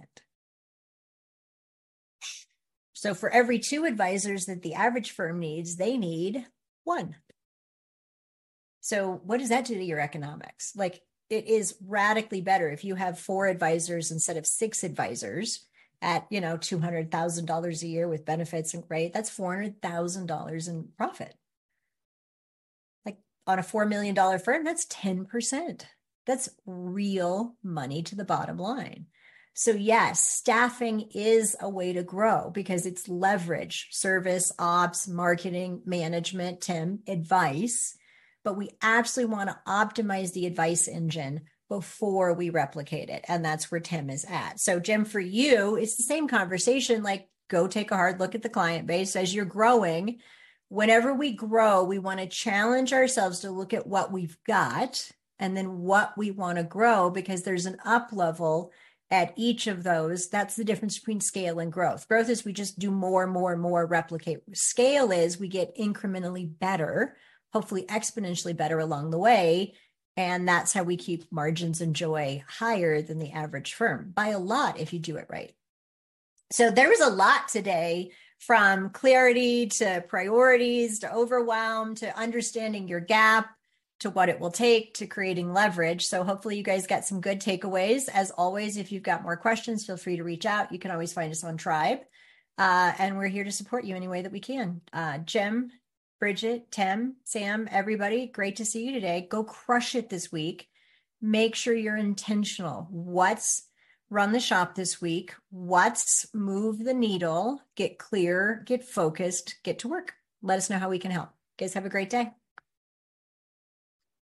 So for every 2 advisors that the average firm needs, they need 1. So what does that do to your economics? Like, it is radically better if you have 4 advisors instead of 6 advisors at, you know, $200,000 a year with benefits, and right, that's $400,000 in profit. Like on a $4 million firm, that's 10%. That's real money to the bottom line. So yes, staffing is a way to grow because it's leverage, service, ops, marketing, management, Tim, advice. But we absolutely want to optimize the advice engine before we replicate it. And that's where Tim is at. So Jim, for you, it's the same conversation, like go take a hard look at the client base as you're growing. Whenever we grow, we want to challenge ourselves to look at what we've got and then what we want to grow, because there's an up level at each of those. That's the difference between scale and growth. Growth is we just do more and more and more, replicate. Scale is we get incrementally better, hopefully exponentially better along the way. And that's how we keep margins and joy higher than the average firm by a lot if you do it right. So there was a lot today, from clarity to priorities to overwhelm to understanding your gap to what it will take to creating leverage. So hopefully you guys got some good takeaways. As always, if you've got more questions, feel free to reach out. You can always find us on Tribe. And we're here to support you any way that we can. Jim, Bridget, Tim, Sam, everybody, great to see you today. Go crush it this week. Make sure you're intentional. What's run the shop this week? What's move the needle? Get clear, get focused, get to work. Let us know how we can help. Guys, have a great day.